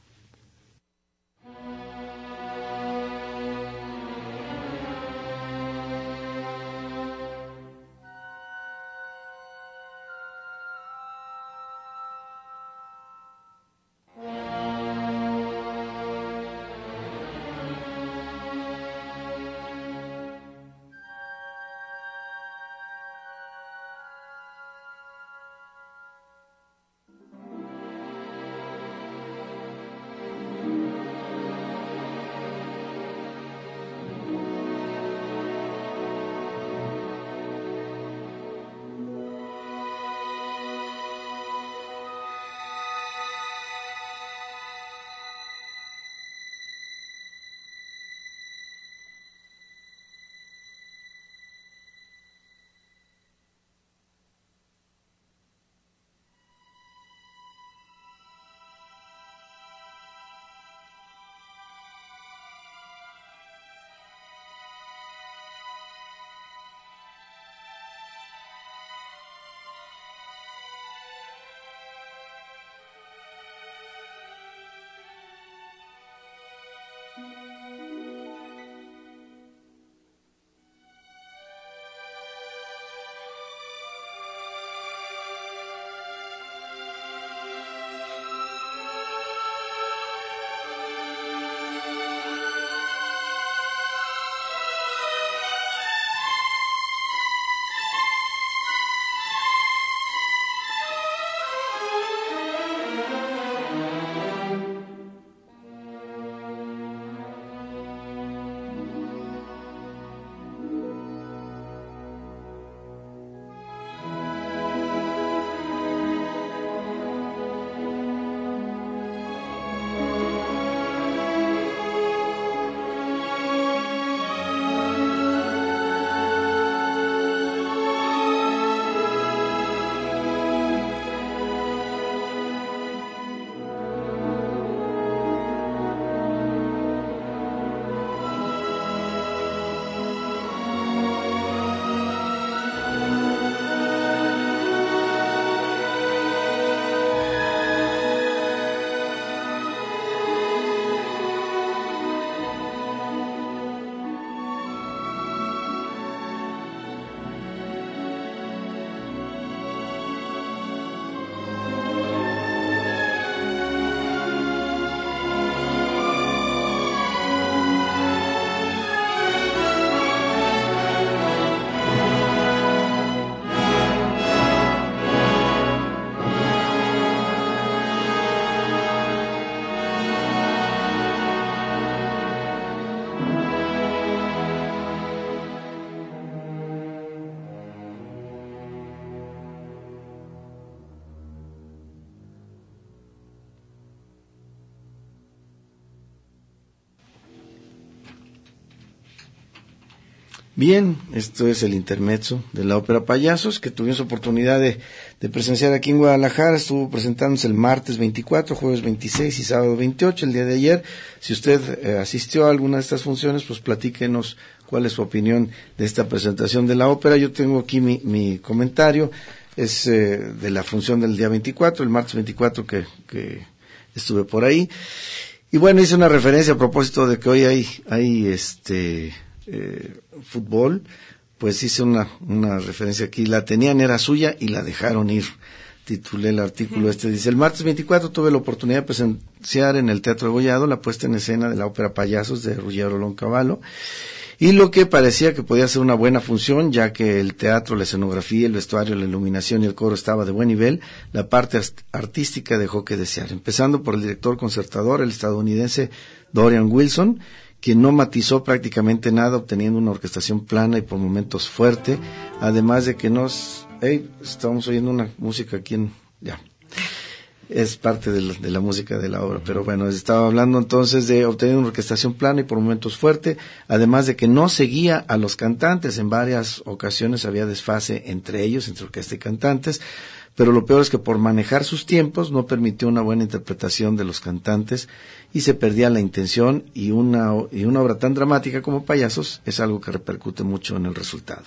Bien, esto es el intermezzo de la ópera Payasos, que tuvimos oportunidad de, de presenciar aquí en Guadalajara. Estuvo presentándose el martes veinticuatro, jueves veintiséis y sábado veintiocho, el día de ayer. Si usted eh, asistió a alguna de estas funciones, pues platíquenos cuál es su opinión de esta presentación de la ópera. Yo tengo aquí mi, mi comentario, es eh, de la función del día veinticuatro, el martes veinticuatro que, que estuve por ahí. Y bueno, hice una referencia a propósito de que hoy hay, hay este... Eh, fútbol, pues hice una, una referencia aquí, la tenían, era suya y la dejaron ir, titulé el artículo este, dice, el martes veinticuatro tuve la oportunidad de presenciar en el Teatro de Gollado la puesta en escena de la ópera Payasos de Ruggiero Leoncavallo, y lo que parecía que podía ser una buena función, ya que el teatro, la escenografía, el vestuario, la iluminación y el coro estaba de buen nivel, la parte artística dejó que desear, empezando por el director concertador, el estadounidense Dorian Wilson, quien no matizó prácticamente nada, obteniendo una orquestación plana y por momentos fuerte, además de que nos... Hey, estamos oyendo una música aquí en... Ya. es parte de la, de la música de la obra. Pero bueno, estaba hablando entonces de obtener una orquestación plana y por momentos fuerte, además de que no seguía a los cantantes. En varias ocasiones había desfase entre ellos, entre orquesta y cantantes, pero lo peor es que por manejar sus tiempos no permitió una buena interpretación de los cantantes y se perdía la intención, y una, y una obra tan dramática como Payasos es algo que repercute mucho en el resultado.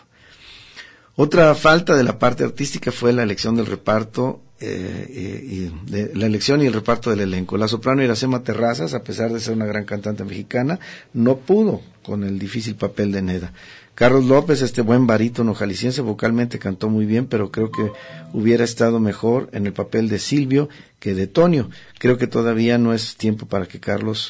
Otra falta de la parte artística fue la elección del reparto, eh, eh, y de, la elección y el reparto del elenco. La soprano Iracema Terrazas, a pesar de ser una gran cantante mexicana, no pudo con el difícil papel de Neda. Carlos López, este buen barítono jalisciense, vocalmente cantó muy bien, pero creo que hubiera estado mejor en el papel de Silvio que de Tonio. Creo que todavía no es tiempo para que Carlos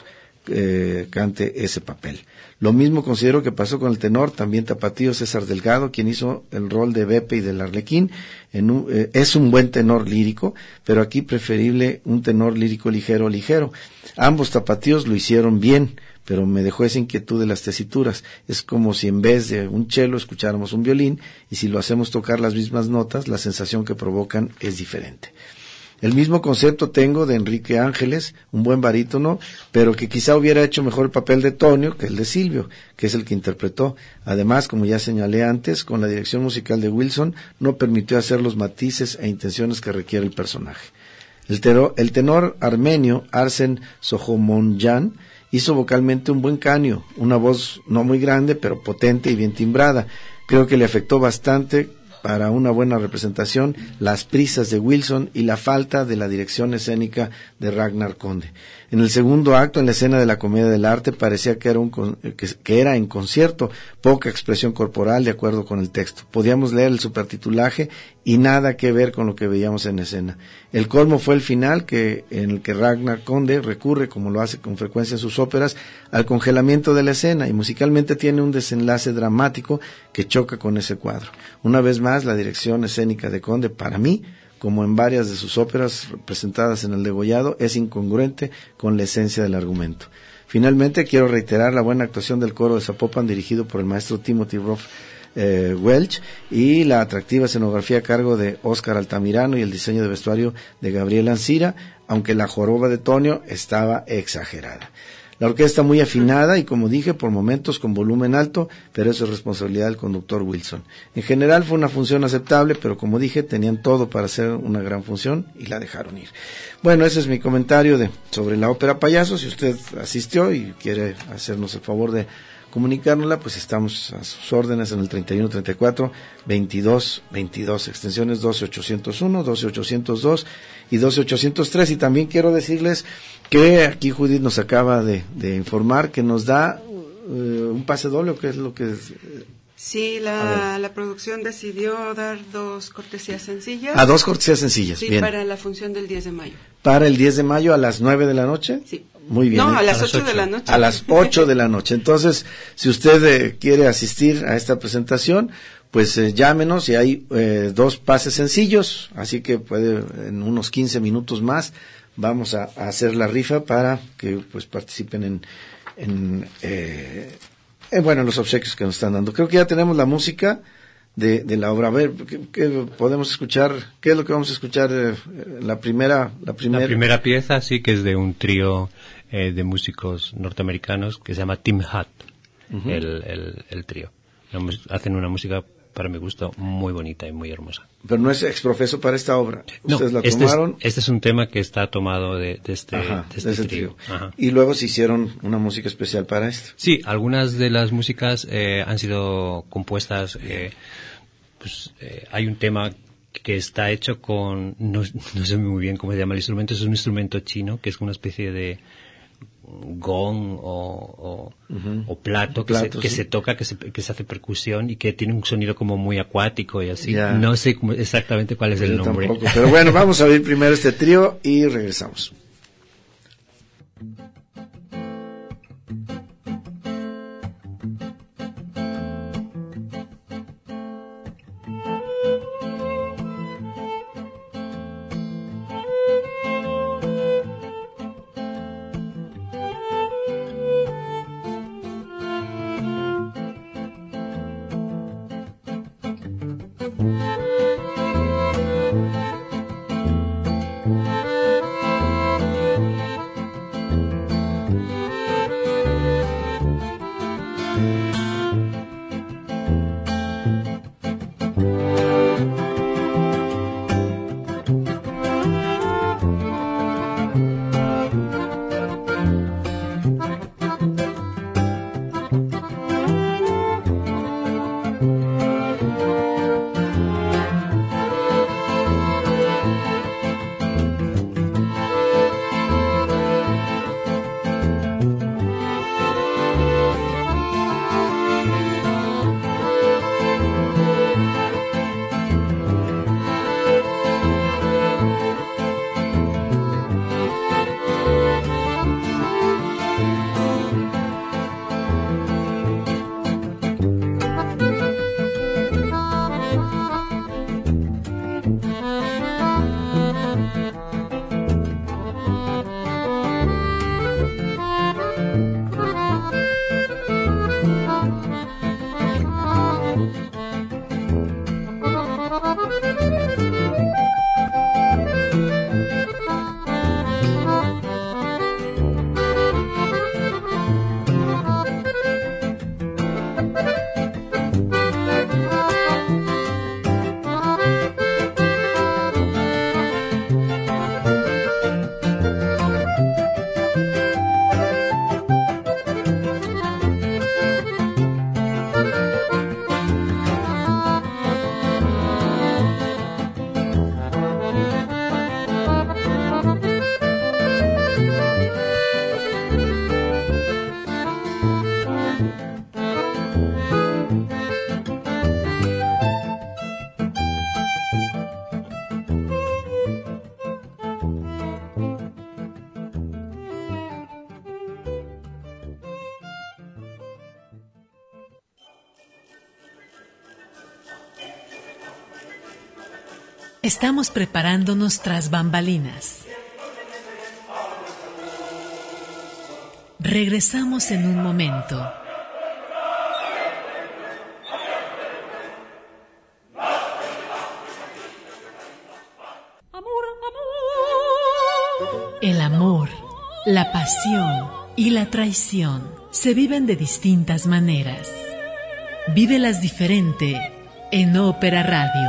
eh, cante ese papel. Lo mismo considero que pasó con el tenor, también tapatío César Delgado, quien hizo el rol de Bepe y del Arlequín. En un, eh, es un buen tenor lírico, pero aquí preferible un tenor lírico ligero, ligero. Ambos tapatíos lo hicieron bien, pero me dejó esa inquietud de las tesituras. Es como si en vez de un cello escucháramos un violín, y si lo hacemos tocar las mismas notas, la sensación que provocan es diferente. El mismo concepto tengo de Enrique Ángeles, un buen barítono, pero que quizá hubiera hecho mejor el papel de Tonio que el de Silvio, que es el que interpretó. Además, como ya señalé antes, con la dirección musical de Wilson no permitió hacer los matices e intenciones que requiere el personaje. El, tero, el tenor armenio Arsen Sojomonyan hizo vocalmente un buen canio, una voz no muy grande, pero potente y bien timbrada. Creo que le afectó bastante para una buena representación las prisas de Wilson y la falta de la dirección escénica de Ragnar Conde. En el segundo acto, en la escena de la comedia del arte, parecía que era, un, que, que era en concierto, poca expresión corporal de acuerdo con el texto. Podíamos leer el supertitulaje y nada que ver con lo que veíamos en escena. El colmo fue el final, que en el que Ragnar Conde recurre, como lo hace con frecuencia en sus óperas, al congelamiento de la escena, y musicalmente tiene un desenlace dramático que choca con ese cuadro. Una vez más, la dirección escénica de Conde, para mí, como en varias de sus óperas presentadas en el degollado, es incongruente con la esencia del argumento. Finalmente, quiero reiterar la buena actuación del coro de Zapopan, dirigido por el maestro Timothy Roth eh, Welch, y la atractiva escenografía a cargo de Óscar Altamirano y el diseño de vestuario de Gabriel Ancira, aunque la joroba de Tonio estaba exagerada. La orquesta muy afinada y, como dije, por momentos con volumen alto, pero eso es responsabilidad del conductor Wilson. En general fue una función aceptable, pero como dije, tenían todo para hacer una gran función y la dejaron ir. Bueno, ese es mi comentario de sobre la ópera Payasos. Si usted asistió y quiere hacernos el favor de comunicárnosla, pues estamos a sus órdenes en el treinta y uno treinta y cuatro veintidós veintidós, extensiones doce ochocientos uno, doce ochocientos dos y doce ochocientos tres. Y también quiero decirles que aquí Judith nos acaba de, de informar que nos da uh, un pase doble, ¿o qué es lo que es? Sí, la, la producción decidió dar dos cortesías sencillas. A dos cortesías sencillas, sí, bien. Para la función del diez de mayo. ¿Para el diez de mayo a las nueve de la noche? Sí. Muy bien. No, a las ocho de la noche. A las ocho de la noche. Entonces, si usted eh, quiere asistir a esta presentación, pues eh, llámenos, y hay eh, dos pases sencillos, así que puede en unos quince minutos más vamos a, a hacer la rifa para que pues participen en, en, eh, en bueno, en los obsequios que nos están dando. Creo que ya tenemos la música de, de la obra. A ver, ¿qué, qué podemos escuchar? ¿Qué es lo que vamos a escuchar? Eh, la primera, la primera. La primera pieza sí que es de un trío eh, de músicos norteamericanos que se llama Tim Hat, uh-huh. el, el, el trío. Hacen una música, para mi gusto, muy bonita y muy hermosa. Pero no es exprofeso para esta obra. No, Ustedes la este tomaron. Es, este es un tema que está tomado de, de este, Ajá, de este de ese trío. trío. Ajá. Y luego se hicieron una música especial para esto. Sí, algunas de las músicas eh, han sido compuestas. Eh, pues eh, hay un tema que está hecho con, no, no sé muy bien cómo se llama el instrumento, es un instrumento chino que es una especie de gong o, o, uh-huh. o plato, que, plato, se, que sí. se toca, que se, que se hace percusión y que tiene un sonido como muy acuático y así. Yeah. No sé cómo, exactamente cuál es Yo el nombre. Tampoco, pero bueno, vamos a oír primero este trío y regresamos. Thank you. Estamos preparándonos tras bambalinas. Regresamos en un momento. El amor, la pasión y la traición se viven de distintas maneras. Vívelas diferente en Ópera Radio.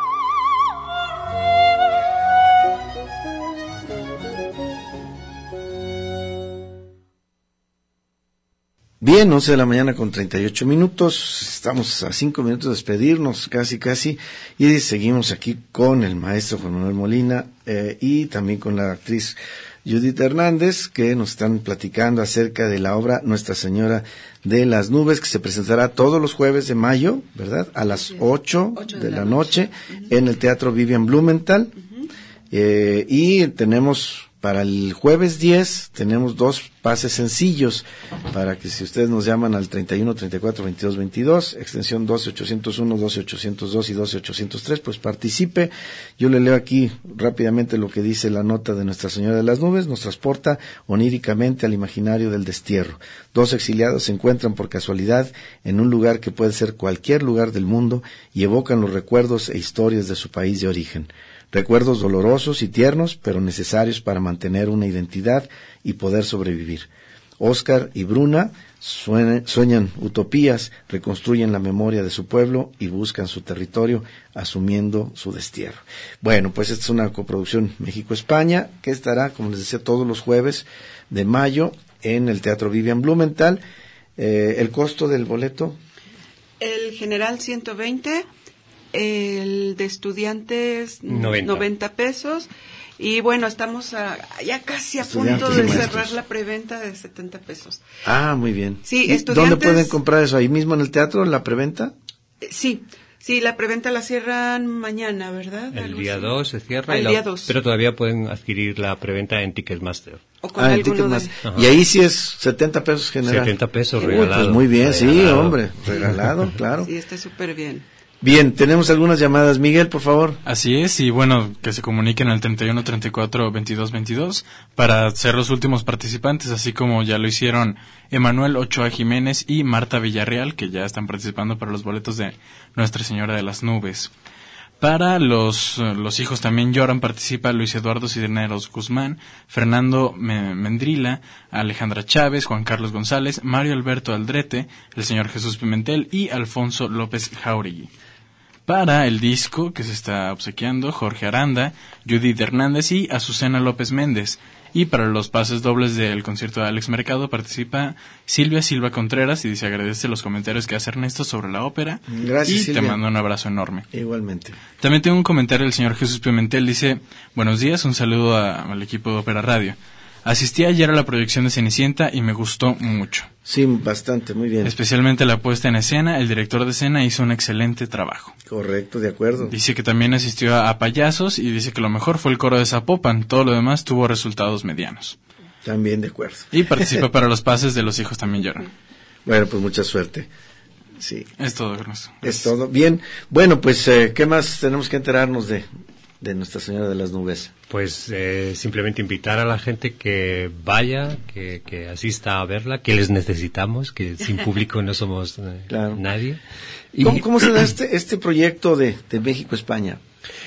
Bien, once de la mañana con treinta y ocho minutos, estamos a cinco minutos de despedirnos, casi casi, y seguimos aquí con el maestro Juan Manuel Molina eh, y también con la actriz Judith Hernández, que nos están platicando acerca de la obra Nuestra Señora de las Nubes, que se presentará todos los jueves de mayo, ¿verdad?, a las ocho de la noche, en el Teatro Vivian Blumenthal, eh, y tenemos... Para el jueves diez tenemos dos pases sencillos para que si ustedes nos llaman al treinta y uno, treinta y cuatro, veintidós, veintidós, extensión doce ochocientos uno, doce ochocientos dos y doce ochocientos tres, pues participe. Yo le leo aquí rápidamente lo que dice la nota de Nuestra Señora de las Nubes. Nos transporta oníricamente al imaginario del destierro. Dos exiliados se encuentran por casualidad en un lugar que puede ser cualquier lugar del mundo y evocan los recuerdos e historias de su país de origen. Recuerdos dolorosos y tiernos, pero necesarios para mantener una identidad y poder sobrevivir. Oscar y Bruna sueñan, sueñan utopías, reconstruyen la memoria de su pueblo y buscan su territorio, asumiendo su destierro. Bueno, pues esta es una coproducción México-España, que estará, como les decía, todos los jueves de mayo en el Teatro Vivian Blumenthal. Eh, ¿El costo del boleto? El general ciento veinte. El de estudiantes noventa. noventa pesos y bueno, estamos a, ya casi a punto de cerrar la preventa de setenta pesos. Ah, muy bien. Sí, estudiantes... ¿Dónde pueden comprar eso? ¿Ahí mismo en el teatro, la preventa? Sí, sí, la preventa la cierran mañana, ¿verdad? El día dos se cierra, ah, el la, día dos. Pero todavía pueden adquirir la preventa en Ticketmaster. O con ah, alguno de... Y ahí sí es setenta pesos general. setenta pesos Uy, regalado. Pues muy bien, regalado. Sí, hombre, regalado, claro. Sí, está súper bien. Bien, tenemos algunas llamadas. Miguel, por favor. Así es, y bueno, que se comuniquen al treinta y uno, treinta y cuatro, veintidós, veintidós para ser los últimos participantes, así como ya lo hicieron Emanuel Ochoa Jiménez y Marta Villarreal, que ya están participando para los boletos de Nuestra Señora de las Nubes. Para los, los hijos también lloran participa Luis Eduardo Cisneros Guzmán, Fernando Mendrila, Alejandra Chávez, Juan Carlos González, Mario Alberto Aldrete, el señor Jesús Pimentel y Alfonso López Jauregui. Para el disco que se está obsequiando, Jorge Aranda, Judith Hernández y Azucena López Méndez. Y para los pases dobles del concierto de Alex Mercado participa Silvia Silva Contreras y dice agradece los comentarios que hace Ernesto sobre la ópera. Gracias, y Silvia. Te mando un abrazo enorme. Igualmente. También tengo un comentario del señor Jesús Pimentel, dice buenos días, un saludo a, al equipo de Ópera Radio. Asistí ayer a la proyección de Cenicienta y me gustó mucho. Sí, bastante, muy bien. Especialmente la puesta en escena, el director de escena hizo un excelente trabajo. Correcto, de acuerdo. Dice que también asistió a, a Payasos y dice que lo mejor fue el coro de Zapopan, todo lo demás tuvo resultados medianos. También de acuerdo. Y participa para los pases de Los hijos también lloran. Bueno, pues mucha suerte. Sí. Es todo, Ernesto. Es todo. Bien, bueno, pues, eh, ¿qué más tenemos que enterarnos de, de Nuestra Señora de las Nubes? Pues eh, simplemente invitar a la gente que vaya, que, que asista a verla, que les necesitamos, que sin público no somos eh, claro. nadie. Y ¿Cómo, ¿Cómo se da este, este proyecto de, de México-España?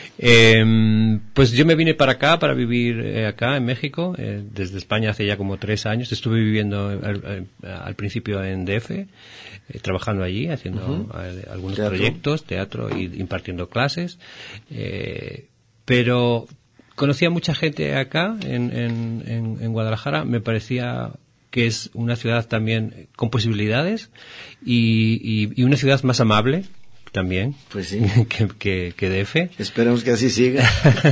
Eh, pues yo me vine para acá, para vivir eh, acá en México, eh, desde España hace ya como tres años. Estuve viviendo al, al principio en D F, eh, trabajando allí, haciendo uh-huh. eh, algunos teatro. proyectos, teatro y impartiendo clases. Eh, pero conocí a mucha gente acá en, en, en, en Guadalajara. Me parecía que es una ciudad también con posibilidades y, y, y una ciudad más amable también, pues sí. que, que, que D F. Esperemos que así siga.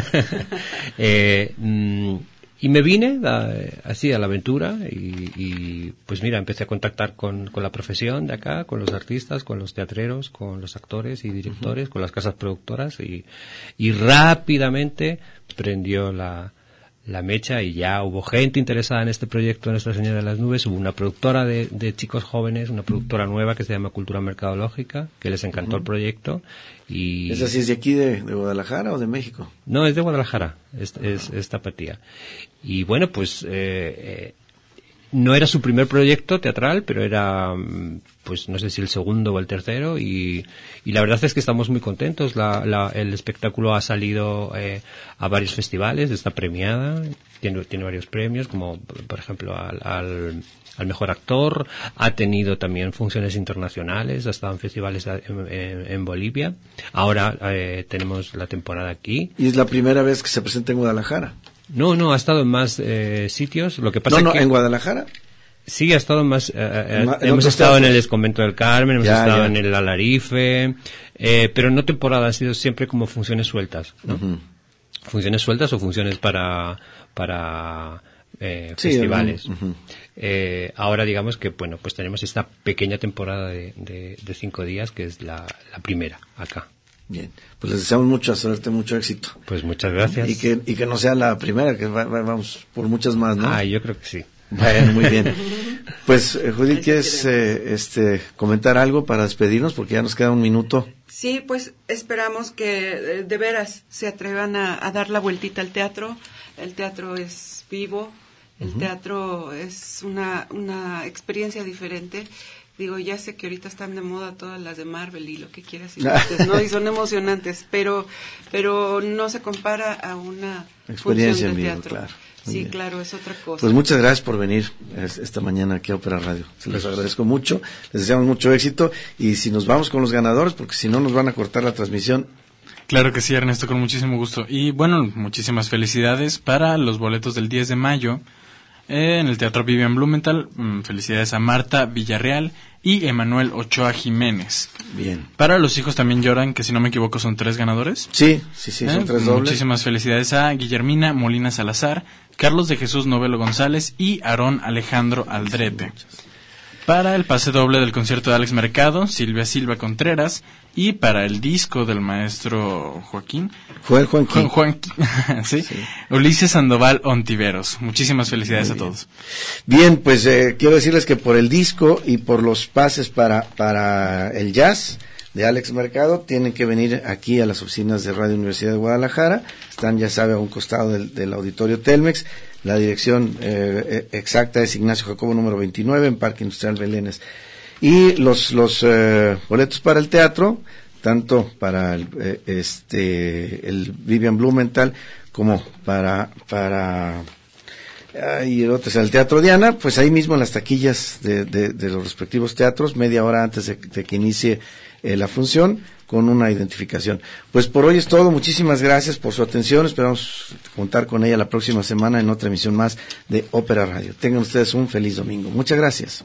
eh, mm, y me vine a, así a la aventura y, y pues mira, empecé a contactar con, con la profesión de acá, con los artistas, con los teatreros, con los actores y directores, uh-huh. con las casas productoras y, y rápidamente prendió la la mecha y ya hubo gente interesada en este proyecto Nuestra Señora de las Nubes. Hubo una productora de, de chicos jóvenes, una productora nueva que se llama Cultura Mercadológica, que les encantó uh-huh. el proyecto. Y ¿Es así, es de aquí de, de Guadalajara o de México? No, es de Guadalajara, es, uh-huh. es, es tapatía. Y bueno, pues eh, eh, no era su primer proyecto teatral, pero era, pues no sé si el segundo o el tercero, y, y la verdad es que estamos muy contentos. La, la, el espectáculo ha salido eh, a varios festivales, está premiada, tiene, tiene varios premios, como por ejemplo al, al, al mejor actor, ha tenido también funciones internacionales, ha estado en festivales en, en, en Bolivia, ahora eh, tenemos la temporada aquí. ¿Y es la primera vez que se presenta en Guadalajara? No, no, ha estado en más eh, sitios. Lo que pasa no, no, que ¿en Guadalajara? Sí, ha estado en más. Eh, Ma, hemos estado en el Desconvento del Carmen, hemos ya, estado ya. en el Alarife, eh, pero no temporada, han sido siempre como funciones sueltas, ¿no? Uh-huh. Funciones sueltas o funciones para para eh, sí, festivales. Uh-huh. Eh, ahora digamos que bueno, pues tenemos esta pequeña temporada de, de, de cinco días que es la, la primera acá. Bien, pues les deseamos mucha suerte, mucho éxito. Pues muchas gracias. Y que, y que no sea la primera, que va, va, vamos por muchas más, ¿no? Ah, yo creo que sí. Bueno, muy bien. Pues, eh, Judith, ¿quieres eh, este, comentar algo para despedirnos? Porque ya nos queda un minuto. Sí, pues esperamos que de veras se atrevan a, a dar la vueltita al teatro. El teatro es vivo, el uh-huh. teatro es una, una experiencia diferente. Digo, ya sé que ahorita están de moda todas las de Marvel y lo que quieras y gustes, ¿no? Y son emocionantes, pero pero no se compara a una experiencia función de en teatro. Claro. Sí, bien. Claro, es otra cosa. Pues muchas gracias por venir esta mañana aquí a Ópera Radio. Se les agradezco mucho, les deseamos mucho éxito y si nos vamos con los ganadores, porque si no nos van a cortar la transmisión. Claro que sí, Ernesto, con muchísimo gusto. Y bueno, muchísimas felicidades para los boletos del diez de mayo. En el Teatro Vivian Blumenthal, felicidades a Marta Villarreal y Emanuel Ochoa Jiménez. Bien. Para Los hijos también lloran, que si no me equivoco son tres ganadores. Sí, sí, sí, son ¿Eh? tres dobles. Muchísimas felicidades a Guillermina Molina Salazar, Carlos de Jesús Novelo González y Aarón Alejandro Aldrete. Para el pase doble del concierto de Alex Mercado, Silvia Silva Contreras. Y para el disco del maestro Joaquín. Fue el Joaquín. Juan, Juan, ¿sí? Sí. Ulises Sandoval Ontiveros. Muchísimas felicidades a todos. Bien, pues eh, quiero decirles que por el disco y por los pases para, para el jazz de Alex Mercado, tienen que venir aquí a las oficinas de Radio Universidad de Guadalajara. Están, ya sabe, a un costado del, del auditorio Telmex. La dirección eh, exacta es Ignacio Jacobo número veintinueve en Parque Industrial Belénes. Y los los eh, boletos para el teatro tanto para el, eh, este el Vivian Blumenthal como para para y el otro es el Teatro Diana, pues ahí mismo en las taquillas de, de, de los respectivos teatros, media hora antes de, de que inicie eh, la función, con una identificación. Pues por hoy es todo, muchísimas gracias por su atención, esperamos contar con ella la próxima semana en otra emisión más de Ópera Radio. Tengan ustedes un feliz domingo. Muchas gracias.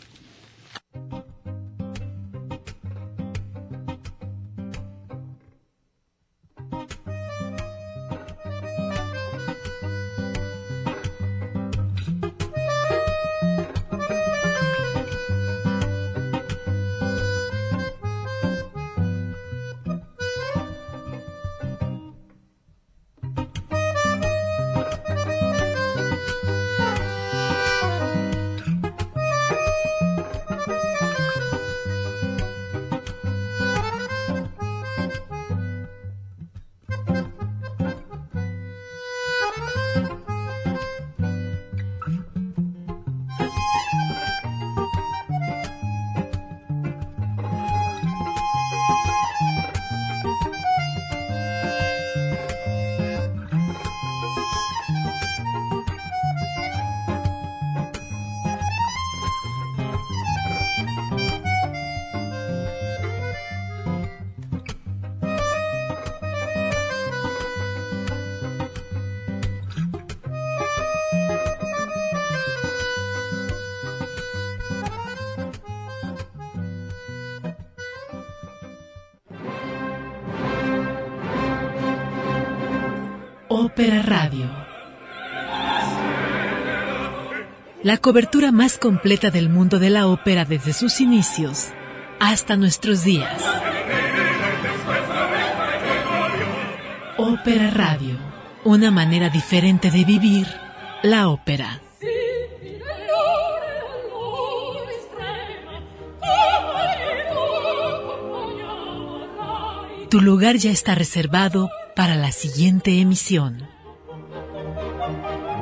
Ópera Radio. La cobertura más completa del mundo de la ópera desde sus inicios hasta nuestros días. Ópera Radio, una manera diferente de vivir la ópera. Tu lugar ya está reservado para la siguiente emisión.